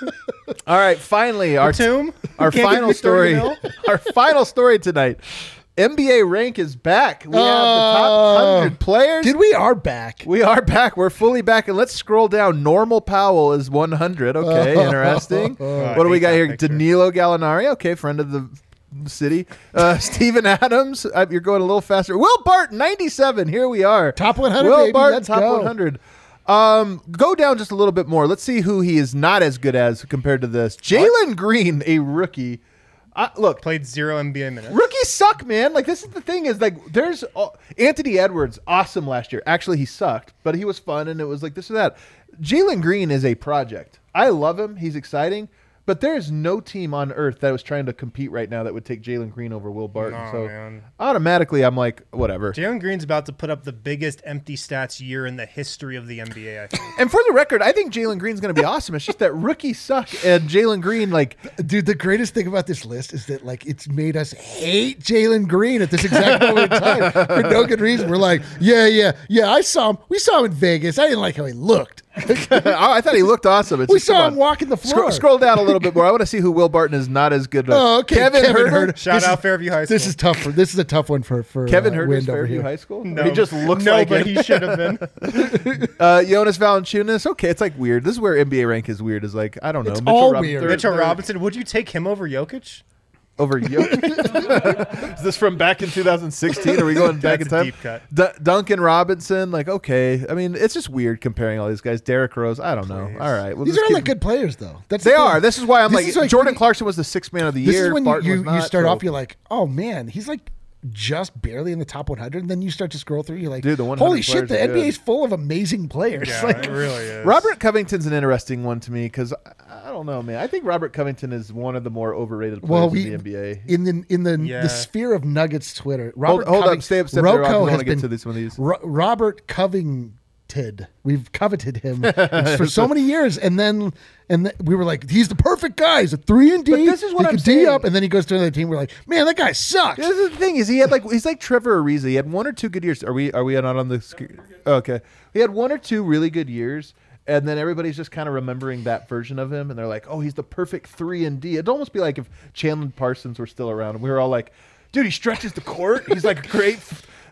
D: All right, finally, our
F: Batum?
D: our
F: Can't give
D: final
F: me thirty
D: story.
F: mil?
D: Our final story tonight. N B A rank is back. We have the top
E: Oh.
D: one hundred players.
E: Dude, we are back.
D: We are back. We're fully back. And let's scroll down. Normal Powell is one hundred. Okay, interesting.
F: Oh, I
D: What do we
F: hate
D: got
F: that
D: here?
F: picture.
D: Danilo Gallinari. Okay, friend of the city. Uh, Steven Adams. Uh, you're going a little faster. Will Barton, ninety-seven. Here we are.
E: Top one hundred,
D: Will
E: baby.
D: Barton,
E: Let's
D: top
E: go.
D: one hundred. Um, go down just a little bit more. Let's see who he is not as good as compared to this. Jalen Green, a rookie. Uh, look,
F: Played zero N B A minutes.
D: rookies suck, man. Like, this is the thing is like there's uh, Anthony Edwards, awesome last year. Actually, he sucked, but he was fun and it was like this or that. Jalen Green is a project. I love him. He's exciting, but there's no team on earth that was trying to compete right now that would take Jalen Green over Will Barton.
F: No,
D: so
F: man.
D: automatically, I'm like, whatever.
F: Jalen Green's about to put up the biggest empty stats year in the history of the N B A, I think.
D: And for the record, I think Jalen Green's going to be awesome. It's just that rookies suck, and Jalen Green, like,
E: Dude, the greatest thing about this list is that like it's made us hate Jalen Green at this exact moment in time for no good reason. We're like, yeah, yeah, yeah. I saw him. We saw him in Vegas. I didn't like how he looked.
D: oh, I thought he looked awesome. It's
E: We
D: just, come
E: saw him
D: on.
E: walking the floor.
D: Scroll, scroll down a little bit more. I want to see who Will Barton is not as good. With.
E: Oh, okay.
D: Kevin,
E: Kevin
D: Huerter.
E: Huerter.
F: Shout
E: This
F: out
E: is-
F: Fairview High School.
E: This is tough for. This is a tough one for for
D: Kevin
E: uh,
D: Huerter's
E: Wind over
D: Fairview
E: here.
D: High School.
F: No,
D: he just looks
F: no,
D: like
F: but
D: it.
F: he should have been.
D: Uh, Jonas Valanciunas. Okay, it's like weird. This is where N B A rank is weird. Is like I don't know.
E: It's
D: Mitchell
E: all
D: Rob-
E: weird.
D: third-
F: Mitchell
D: third-
F: Robinson, would you take him over Jokic?
D: over Jokic. Is this from back in two thousand sixteen? Are we going back in
F: That's a
D: time?
F: deep cut.
D: D- Duncan Robinson. Like okay. I mean, it's just weird comparing all these guys. Derrick Rose. I don't know.
F: Please.
D: All right. We'll
E: These
D: just
E: are all
D: keep-
E: like good players, though. That's
D: They
E: the thing.
D: are. This is why I'm
E: This
D: like
E: is like
D: Jordan
E: when you-
D: Clarkson was the sixth man of the
E: This
D: year.
E: is when
D: Barton
E: you,
D: was
E: you, you
D: not,
E: start
D: so-
E: off, you're like, oh man, he's like just barely in the top one hundred. And then you start to scroll through, you're like,
D: Dude, the one hundred
E: holy shit,
D: players
E: the
D: are
E: N B A
D: good.
E: is full of amazing players.
F: Yeah,
E: Like,
F: it really is.
D: Robert Covington's an interesting one to me because I, I don't know, man. I think Robert Covington is one of the more overrated players
E: well,
D: in
E: we
D: the N B A.
E: in the in the
F: Yeah.
E: the sphere of Nuggets Twitter.
D: Hold,
E: Robert
D: hold
E: Coving-
D: up, stay up, step there. I
E: Rocco
D: want
E: has
D: to get
E: been
D: to this one of these.
E: Ro- Robert Covington. We've coveted him for so many years, and then and th- we were like, he's the perfect guy. He's a three and D.
D: But this is what
E: he
D: I'm
E: can D
D: saying.
E: up, and then he goes to another team. We're like, man, that guy sucks.
D: This is the thing is he had like he's like Trevor Ariza. He had one or two good years. Are we are we not on the? sc- Okay, he had one or two really good years, and then everybody's just kind of remembering that version of him, and they're like, oh, he's the perfect three and D. It'd almost be like if Chandler Parsons were still around, and we were all like, dude, he stretches the court. He's like great.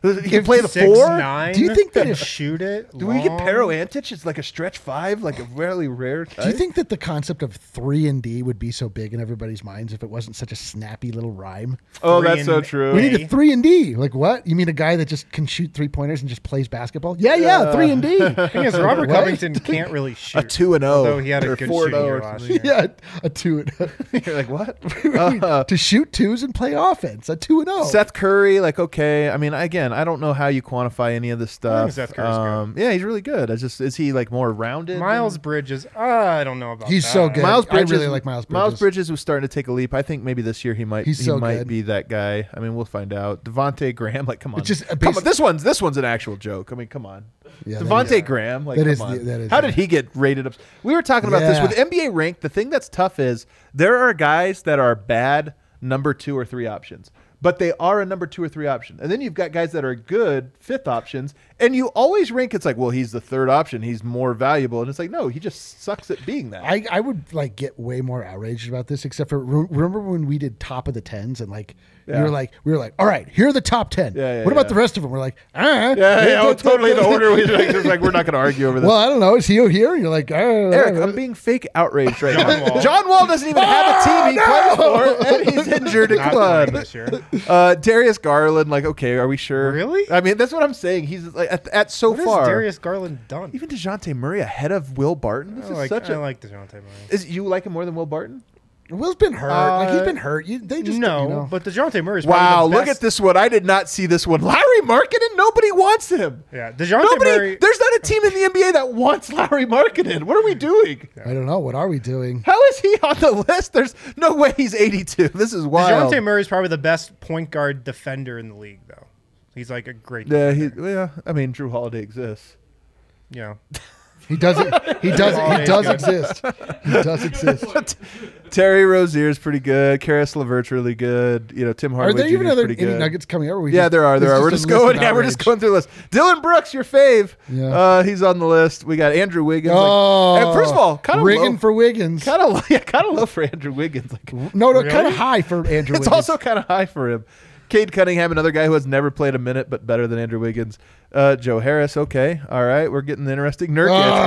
D: He can play the four.
F: Nine,
E: Do you think that if
F: shoot it?
D: Do we get
F: long?
D: Pero Antic? It's like a stretch five, like a really rare type.
E: Do you think that the concept of three and D would be so big in everybody's minds if it wasn't such a snappy little rhyme?
D: Oh,
F: Three
D: that's so
F: and
D: true.
E: We need a three and D. Like what? You mean a guy that just can shoot three pointers and just plays basketball? Yeah, yeah, three and D.
F: The thing is, Robert
E: What?
F: Covington can't really shoot.
D: A two and oh.
F: Although he had a
D: or
F: good
D: four and
F: shooting
D: oh
F: year
D: or
F: last
D: something.
F: year.
E: Yeah, a two and
D: You're like, what? Uh,
E: to shoot twos and play offense. A two and oh.
D: Seth Curry, like, okay. I mean, again, I don't know how you quantify any of this stuff.
F: think Seth Curry's good.
D: um, Yeah, he's really good. I just is he like more rounded?
F: Miles
D: than-
F: Bridges, uh, I don't know about
E: He's
F: that.
E: so good.
D: Miles
E: I
D: Bridges,
E: really like Miles
D: Miles
E: Bridges.
D: Bridges was starting to take a leap. I think maybe this year he might.
E: He's
D: he
E: so
D: might
E: good.
D: be that guy. I mean, we'll find out. Devontae Graham, like, come on,
E: It's just a
D: come
E: basi-
D: on. This one's this one's an actual joke. I mean, come on.
E: Yeah, that
D: Devontae
E: is-
D: Graham, like,
E: that
D: come
E: is
D: on.
E: the- that is
D: How
E: the-
D: did he get rated up? We were talking about this
E: Yeah.
D: with N B A Rank. The thing that's tough is there are guys that are bad number two or three options, but they are a number two or three option. And then you've got guys that are good fifth options, and you always rank it's like, well, he's the third option. He's more valuable. And it's like, no, he just sucks at being that.
E: I, I would like get way more outraged about this, except for re- remember when we did top of the tens and like
D: Yeah.
E: we were like we were like, all right, here are the top ten.
D: Yeah, yeah,
E: what about
D: yeah.
E: the rest of them? We're like, ah,
D: yeah, yeah, oh, totally the order. We like, just like we're not going to argue over this.
E: Well, I don't know. Is he here? And you're like, ah,
D: Eric, I'm being fake outraged right
F: John
D: now.
F: Wall.
D: John Wall doesn't even have a team he
E: Oh,
D: plays for, and he's injured.
F: Not
D: Come on.
F: playing this year.
D: Uh, Darius Garland, like, okay, are we sure?
F: Really?
D: I mean, that's what I'm saying. He's like at, at so
F: What has
D: far.
F: Darius Garland done?
D: Even DeJounte Murray ahead of Will Barton. This
F: I
D: is
F: like,
D: such
F: I
D: a.
F: like DeJounte Murray.
D: Is you like him more than Will Barton?
E: Will's been hurt. like he's
F: Uh,
E: been hurt. You, they just
F: no,
E: you know.
F: but DeJounte Murray's
D: Wow,
F: probably the
D: look
F: best.
D: at this one. I did not see this one. Larry Markkinen, nobody wants him.
F: Yeah, DeJounte
D: Nobody.
F: Murray.
D: There's not a team in the N B A that wants Larry Markkinen. What are we doing?
E: I don't know. What are we doing?
D: How is he on the list? There's no way he's eighty-two. This is wild.
F: DeJounte Murray's probably the best point guard defender in the league, though. He's like a great.
D: Yeah, he,
F: defender.
D: yeah. I mean, Drew Holiday exists.
F: Yeah.
E: He doesn't. He does.
F: Oh,
E: He does
F: good.
E: exist. He does exist.
D: Terry Rozier's pretty good. Karis LeVert's really good. You know, Tim
E: Are
D: Hardaway
E: there even
D: Junior is
E: other
D: pretty
E: any
D: good.
E: nuggets coming up? Or we
D: Yeah,
E: just-
D: there are. There
E: this
D: are.
E: is
D: We're
E: just
D: just
E: a list
D: going.
E: of
D: Yeah, we're just
E: outrage.
D: going through the list. Dylan Brooks, your fave.
E: Yeah.
D: Uh, he's on the list. We got Andrew Wiggins.
E: Oh,
D: like, and first of all, kind of
E: rigging
D: low,
E: for Wiggins.
D: kind of yeah, kind of low for Andrew Wiggins. Like,
E: No, no,
F: Really?
E: kind of high for Andrew.
D: it's
E: Wiggins.
D: also kind of high for him. Cade Cunningham, another guy who has never played a minute, but better than Andrew Wiggins. Uh, Joe Harris, okay, all right, we're getting interesting. Nurkic,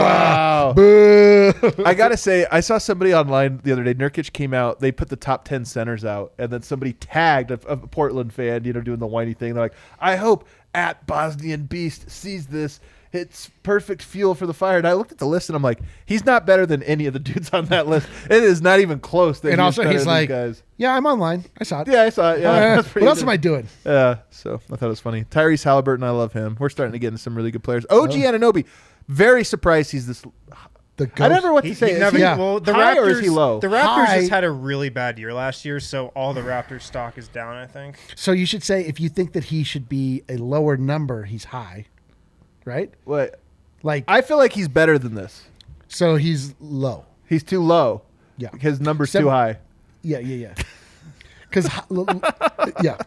E: Ah,
D: wow.
E: Boo.
D: I gotta say, I saw somebody online the other day. Nurkic came out. They put the top ten centers out, and then somebody tagged a, a Portland fan, you know, doing the whiny thing. They're like, "I hope at Bosnian Beast sees this. It's perfect fuel for the fire." And I looked at the list, and I'm like, "He's not better than any of the dudes on that list. It is not even close." That
E: And
D: he is
E: also,
D: better
E: he's
D: than these
E: like,
D: guys.
E: "Yeah, I'm online. I saw it.
D: "Yeah, I saw it. Yeah,
E: Uh,
D: that's pretty
E: what else
D: good."
E: am I doing?"
D: Yeah, so I thought it was funny. Tyrese Halliburton, I love him. We're starting to get into some really good players. O G Anunoby, very surprised he's this.
E: The
D: I
E: ghost.
D: never know what
F: He,
D: to say.
F: he
D: Is
F: never,
D: he
E: Yeah.
F: Well, the
D: high
F: Raptors.
D: or is he low?
F: The Raptors
E: High.
F: just had a really bad year last year, so all the Raptors stock is down. I think.
E: So you should say if you think that he should be a lower number, he's high, right?
D: What?
E: Like
D: I feel like he's better than this.
E: so he's low.
D: He's too low.
E: Yeah.
D: His number's
E: Seven-
D: too high.
E: Yeah, yeah, yeah. Because yeah,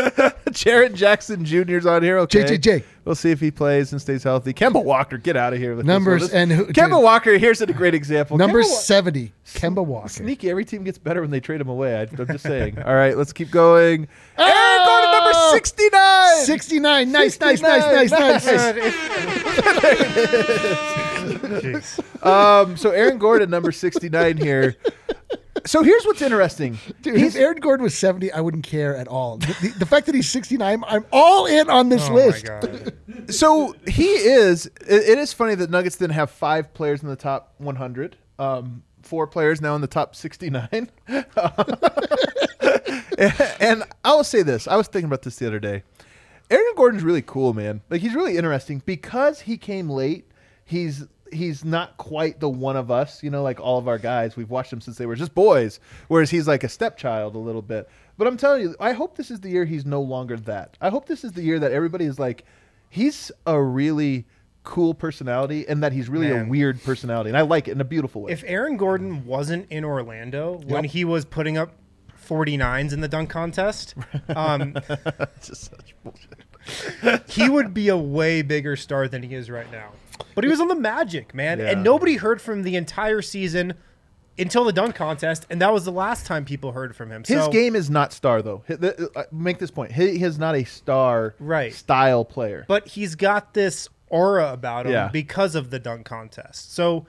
D: Jared Jackson Junior's on here. Okay.
E: J J J.
D: We'll see if he plays and stays healthy. Kemba Walker, get out of here with
E: Numbers
D: this one.
E: and who-
D: This- Kemba
E: dude.
D: Walker. Here's a great example.
E: number
D: Kemba Wa-
E: seventy, Kemba Walker.
D: Sneaky. Every team gets better when they trade him away. I, I'm just saying. All right, let's keep going.
E: Oh!
D: Aaron Gordon, number sixty-nine.
E: sixty-nine. Nice, nice, nice, nice, nice.
F: Jeez.
D: Um, so Aaron Gordon, number sixty-nine here. So here's what's interesting.
E: Dude, if Aaron Gordon was seventy, I wouldn't care at all. The, the, the fact that he's sixty-nine, I'm all in on this
F: Oh
E: list.
F: my god.
D: So he is. It, it is funny that Nuggets didn't have five players in the top one hundred. Um, four players now in the top sixty-nine. And I will say this. I was thinking about this the other day. Aaron Gordon's really cool, man. Like, he's really interesting because he came late. He's he's not quite the one of us, you know, like all of our guys. We've watched him since they were just boys, whereas he's like a stepchild a little bit. But I'm telling you, I hope this is the year he's no longer that. I hope this is the year that everybody is like, he's a really cool personality and that he's really
F: Man.
D: a weird personality. And I like it in a beautiful way.
F: If Aaron Gordon wasn't in Orlando when
D: Yep.
F: he was putting up forty-nines in the dunk contest, um,
D: It's just such bullshit.
F: he would be a way bigger star than he is right now. But he was on the Magic, man.
D: Yeah.
F: And nobody heard from the entire season until the dunk contest, and that was the last time people heard from him.
D: His
F: so,
D: game is not star, though. Hi- the- uh, Make this point. He he is not a star
F: Right.
D: style player.
F: but he's got this aura about him
D: Yeah.
F: because of the dunk contest. So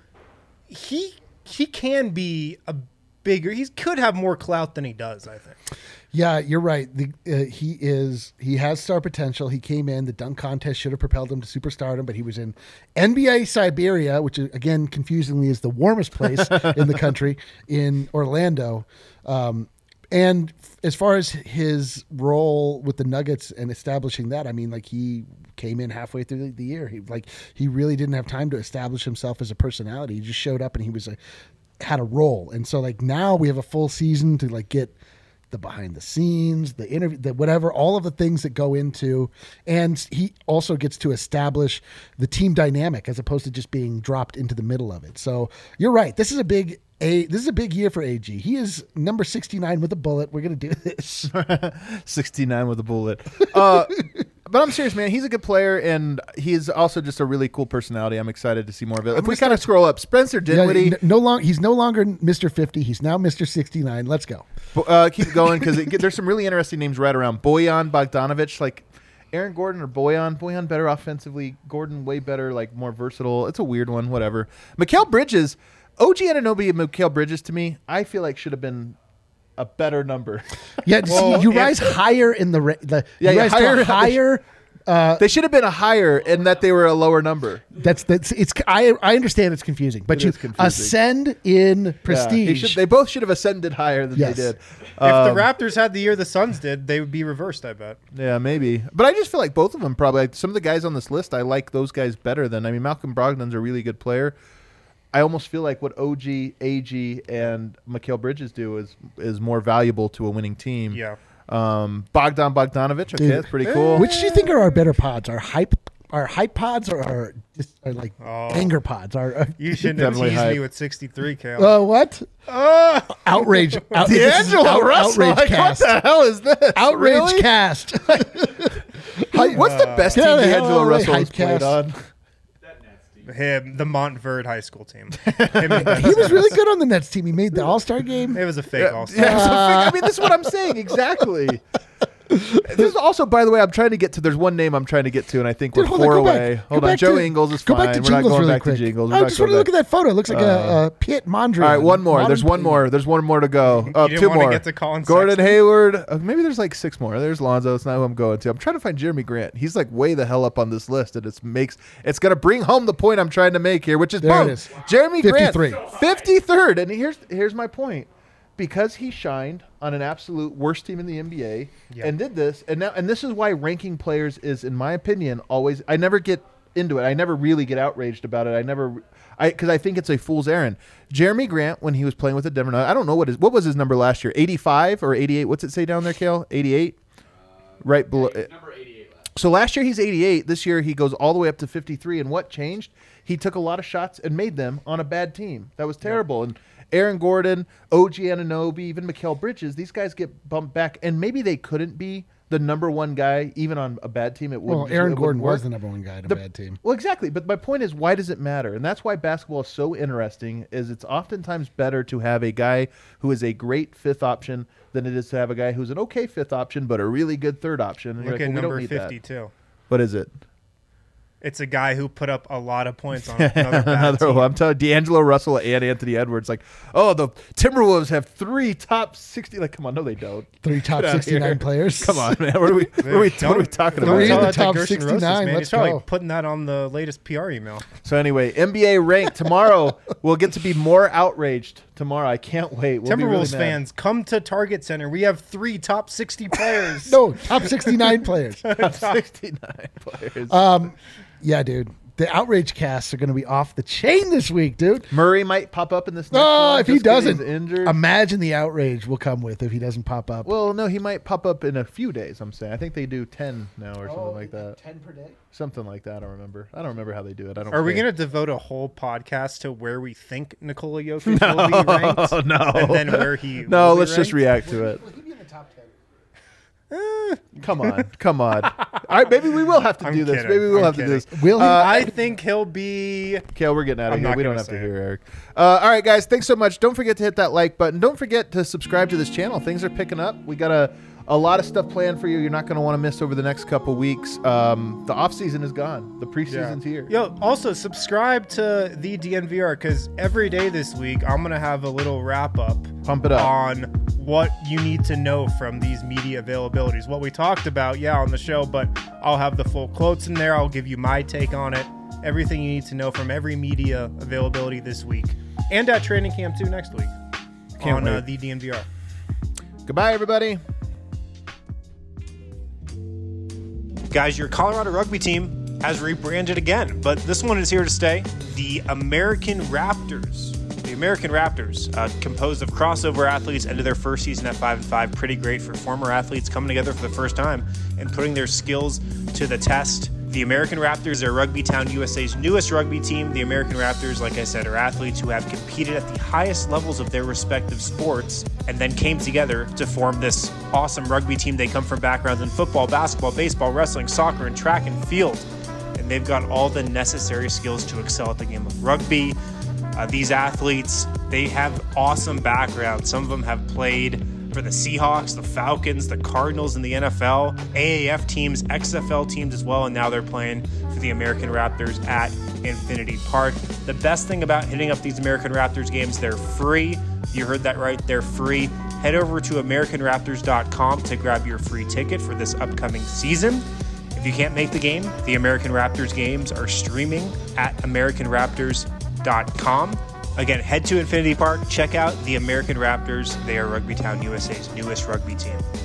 F: he he can be a bigger. He could have more clout than he does, I think.
E: Yeah, you're right. The, uh, he is he has star potential. He came in. The dunk contest should have propelled him to superstardom, but he was in N B A Siberia, which is, again, confusingly is the warmest place in the country, in Orlando. Um, and f- as far as his role with the Nuggets and establishing that, I mean, like he came in halfway through the, the year. He like he really didn't have time to establish himself as a personality. He just showed up and he was a had a role. And so like now we have a full season to like get the behind the scenes, the interview, the whatever, all of the things that go into, and he also gets to establish the team dynamic as opposed to just being dropped into the middle of it. So you're right. This is a big a this is a big year for A G. He is number sixty-nine with a bullet. We're gonna do this.
D: sixty-nine with a bullet. Uh, but I'm serious, man. He's a good player, and he's also just a really cool personality. I'm excited to see more of it. If we kind of scroll up, Spencer
E: Yeah,
D: Dinwiddie.
E: n- no long. He's no longer Mister fifty. He's now Mister sixty-nine. Let's go.
D: Uh, keep going because there's some really interesting names right around. Bojan Bogdanovic, like Aaron Gordon or Bojan. Bojan better offensively. Gordon way better, like more versatile. It's a weird one, whatever. Mikal Bridges, O G Anunoby and Mikal Bridges to me, I feel like should have been a better number.
E: Yeah,
F: Well,
E: see, you
F: if-
E: rise higher in the ra- the
D: Yeah,
E: you
D: yeah,
E: rise to
D: higher-
E: a higher. Uh,
D: They should have been a higher in that they were a lower number.
E: that's that's it's. I I understand it's confusing, but
D: It
E: you
D: is confusing.
E: ascend in
D: Yeah,
E: prestige.
D: he should- they both should have ascended higher than
E: Yes.
D: they did.
F: If
D: Um,
F: the Raptors had the year the Suns did, they would be reversed, I bet.
D: Yeah, maybe. But I just feel like both of them probably, like some of the guys on this list, I like those guys better than, I mean, Malcolm Brogdon's a really good player. I almost feel like what O G, A G, and Mikal Bridges do is is more valuable to a winning team.
F: Yeah.
D: Um, Bogdan Bogdanovic, okay,
E: Dude.
D: that's pretty cool.
E: Which do you think are our better pods? Our hype, our hype pods, or our just our like
F: Oh.
E: anger pods? Our uh,
F: You shouldn't have
D: Definitely
F: teased
D: hype.
F: me with sixty-three, Kale.
E: uh, what? Outrage! Out, this is
D: D'Angelo
E: out-
D: Russell,
E: outrage
D: like,
E: cast.
D: what the hell is this?
E: Outrage
D: Really?
E: cast.
D: Hey, What's the best
E: Get
D: team
E: out of the hell
D: D'Angelo
E: out of the way,
D: Russell has
E: hype
D: played
E: cast.
D: on?
F: Him, the Montverde High School team. Him and Ben
E: He was
F: Simmons.
E: really good on the Nets team. He made the All Star game.
F: It was a fake all star.
D: Yeah, so I mean, this is what I'm saying exactly. This is also, by the way, I'm trying to get to. There's one name I'm trying to get to, and I think
E: Dude,
D: we're
E: hold on,
D: four
E: go back.
D: away.
E: Go
D: Hold on,
E: back
D: Joe
E: to-
D: Ingles is
E: Go
D: fine.
E: back to
D: We're not
E: Jingles
D: going
E: really
D: back
E: quick.
D: to Jingles. We're
E: I
D: not
E: just
D: going
E: want to look
D: back.
E: at that photo. It looks like a, a Piet Mondrian.
D: All right, one more.
E: Modern
D: There's one
E: painting.
D: more. There's one more to go. Uh,
F: didn't
D: two
F: wanna
D: more.
F: get to Colin
D: Gordon
F: Sexton?
D: Hayward. Uh, maybe there's like six more. There's Lonzo. That's not who I'm going to. I'm trying to find Jeremy Grant. He's like way the hell up on this list, and it makes it's gonna bring home the point I'm trying to make here, which is
E: There it
D: boom.
E: is.
D: Jeremy Grant,
E: fifty-three.
D: fifty-third. And here's here's my point. Because he shined on an absolute worst team in the N B A
F: Yeah.
D: and did this, and now and this is why ranking players is, in my opinion, always. I never get into it. I never really get outraged about it. I never, I because I think it's a fool's errand. Jeremy Grant, when he was playing with the Denver Nuggets, I don't know what his what was his number last year, eighty-five or eighty-eight. What's it say down there, Kale? eighty-eight, right below. Number eighty-eight. So last year he's eighty-eight. This year he goes all the way up to fifty-three. And what changed? He took a lot of shots and made them on a bad team. That was terrible. And Aaron Gordon, O G Anunoby, even Mikal Bridges, these guys get bumped back, and maybe they couldn't be the number one guy even on a bad team. It
E: Well,
D: wouldn't.
E: Aaron
D: it
E: Gordon
D: wouldn't
E: was the
D: work.
E: number one guy in a
D: The-
E: bad team.
D: Well, exactly. But my point is, why does it matter? And that's why basketball is so interesting. Is it's oftentimes better to have a guy who is a great fifth option than it is to have a guy who's an okay fifth option but a really good third option. And you're
F: Look
D: like,
F: at
D: well, we don't
F: number
D: need that.
F: fifty-two.
D: What is it?
F: It's a guy who put up a lot of points on another bad
D: Another
F: team.
D: one. I'm telling D'Angelo Russell and Anthony Edwards, like, oh, the Timberwolves have three top sixty. Like, come on, no, they don't.
E: Three top
D: Get outta
E: sixty-nine
D: here.
E: players.
D: Come on, man. What are we? What are we, what are we talking
F: Don't
D: about?
E: Three
F: tell
E: in the
F: that to
E: top
F: Gerson Rosas,
E: sixty-nine.
F: man.
E: Let's
F: He's probably
E: go.
F: putting that on the latest P R email.
D: So anyway, N B A ranked tomorrow. We'll get to be more outraged tomorrow. I can't wait. We'll be
F: Timberwolves
D: really mad.
F: fans, come to Target Center. We have three top sixty players.
E: No, top sixty-nine players.
D: sixty-nine players.
E: Um, yeah, dude. The outrage casts are going to be off the chain this week, dude.
D: Murray might pop up in this. Next
E: Oh,
D: one
E: if he
D: just 'cause
E: doesn't,
D: he's injured.
E: imagine the outrage will come with if he doesn't pop up.
D: well, no, he might pop up in a few days. I'm saying. I think they do ten now or something like that.
E: Ten per day.
D: Something like that. I don't remember. I don't remember how they do it. I don't.
F: Are we
D: care.
F: going to devote a whole podcast to where we think Nikola Jokic will be ranked?
D: Oh no!
F: And then where he
D: No,
F: will be
D: let's just
F: ranked?
D: react to it.
E: Will he be in the top ten?
D: Come on, come on. All right, maybe we will have to
F: I'm
D: do this.
F: kidding.
D: Maybe we'll
F: I'm
D: have to do
F: kidding.
D: this.
E: Will he?
D: Uh,
F: I think he'll be.
D: Kale, we're getting out of
F: I'm
D: here.
F: not
D: We don't
F: gonna
D: have to
F: say
D: hear
F: it.
D: Eric. Uh, all right, guys. Thanks so much. Don't forget to hit that like button. Don't forget to subscribe to this channel. Things are picking up. We got a, a lot of stuff planned for you. You're not going to want to miss over the next couple weeks. Um, the off season is gone. The preseason's here.
F: Yo, also subscribe to the D N V R because every day this week I'm gonna have a little wrap up.
D: Pump it up.
F: On what you need to know from these media availabilities. What we talked about, yeah, on the show, but I'll have the full quotes in there. I'll give you my take on it. Everything you need to know from every media availability this week. And at training camp too next week.
D: Can't
F: on uh,
D: wait.
F: the D N V R.
D: Goodbye, everybody.
C: Guys, your Colorado rugby team has rebranded again, but this one is here to stay. The American Raptors. The American Raptors, uh, composed of crossover athletes, ended their first season at five and five. Pretty great for former athletes coming together for the first time and putting their skills to the test. The American Raptors are Rugby Town U S A's newest rugby team. The American Raptors, like I said, are athletes who have competed at the highest levels of their respective sports and then came together to form this awesome rugby team. They come from backgrounds in football, basketball, baseball, wrestling, soccer, and track and field. And they've got all the necessary skills to excel at the game of rugby. Uh, these athletes, they have awesome backgrounds. Some of them have played for the Seahawks, the Falcons, the Cardinals in the N F L, A A F teams, X F L teams as well, and now they're playing for the American Raptors at Infinity Park. The best thing about hitting up these American Raptors games, they're free. You heard that right, they're free. Head over to American Raptors dot com to grab your free ticket for this upcoming season. If you can't make the game, the American Raptors games are streaming at American Raptors dot com. Again, head to Infinity Park, check out the American Raptors. They are Rugby Town U S A's newest rugby team.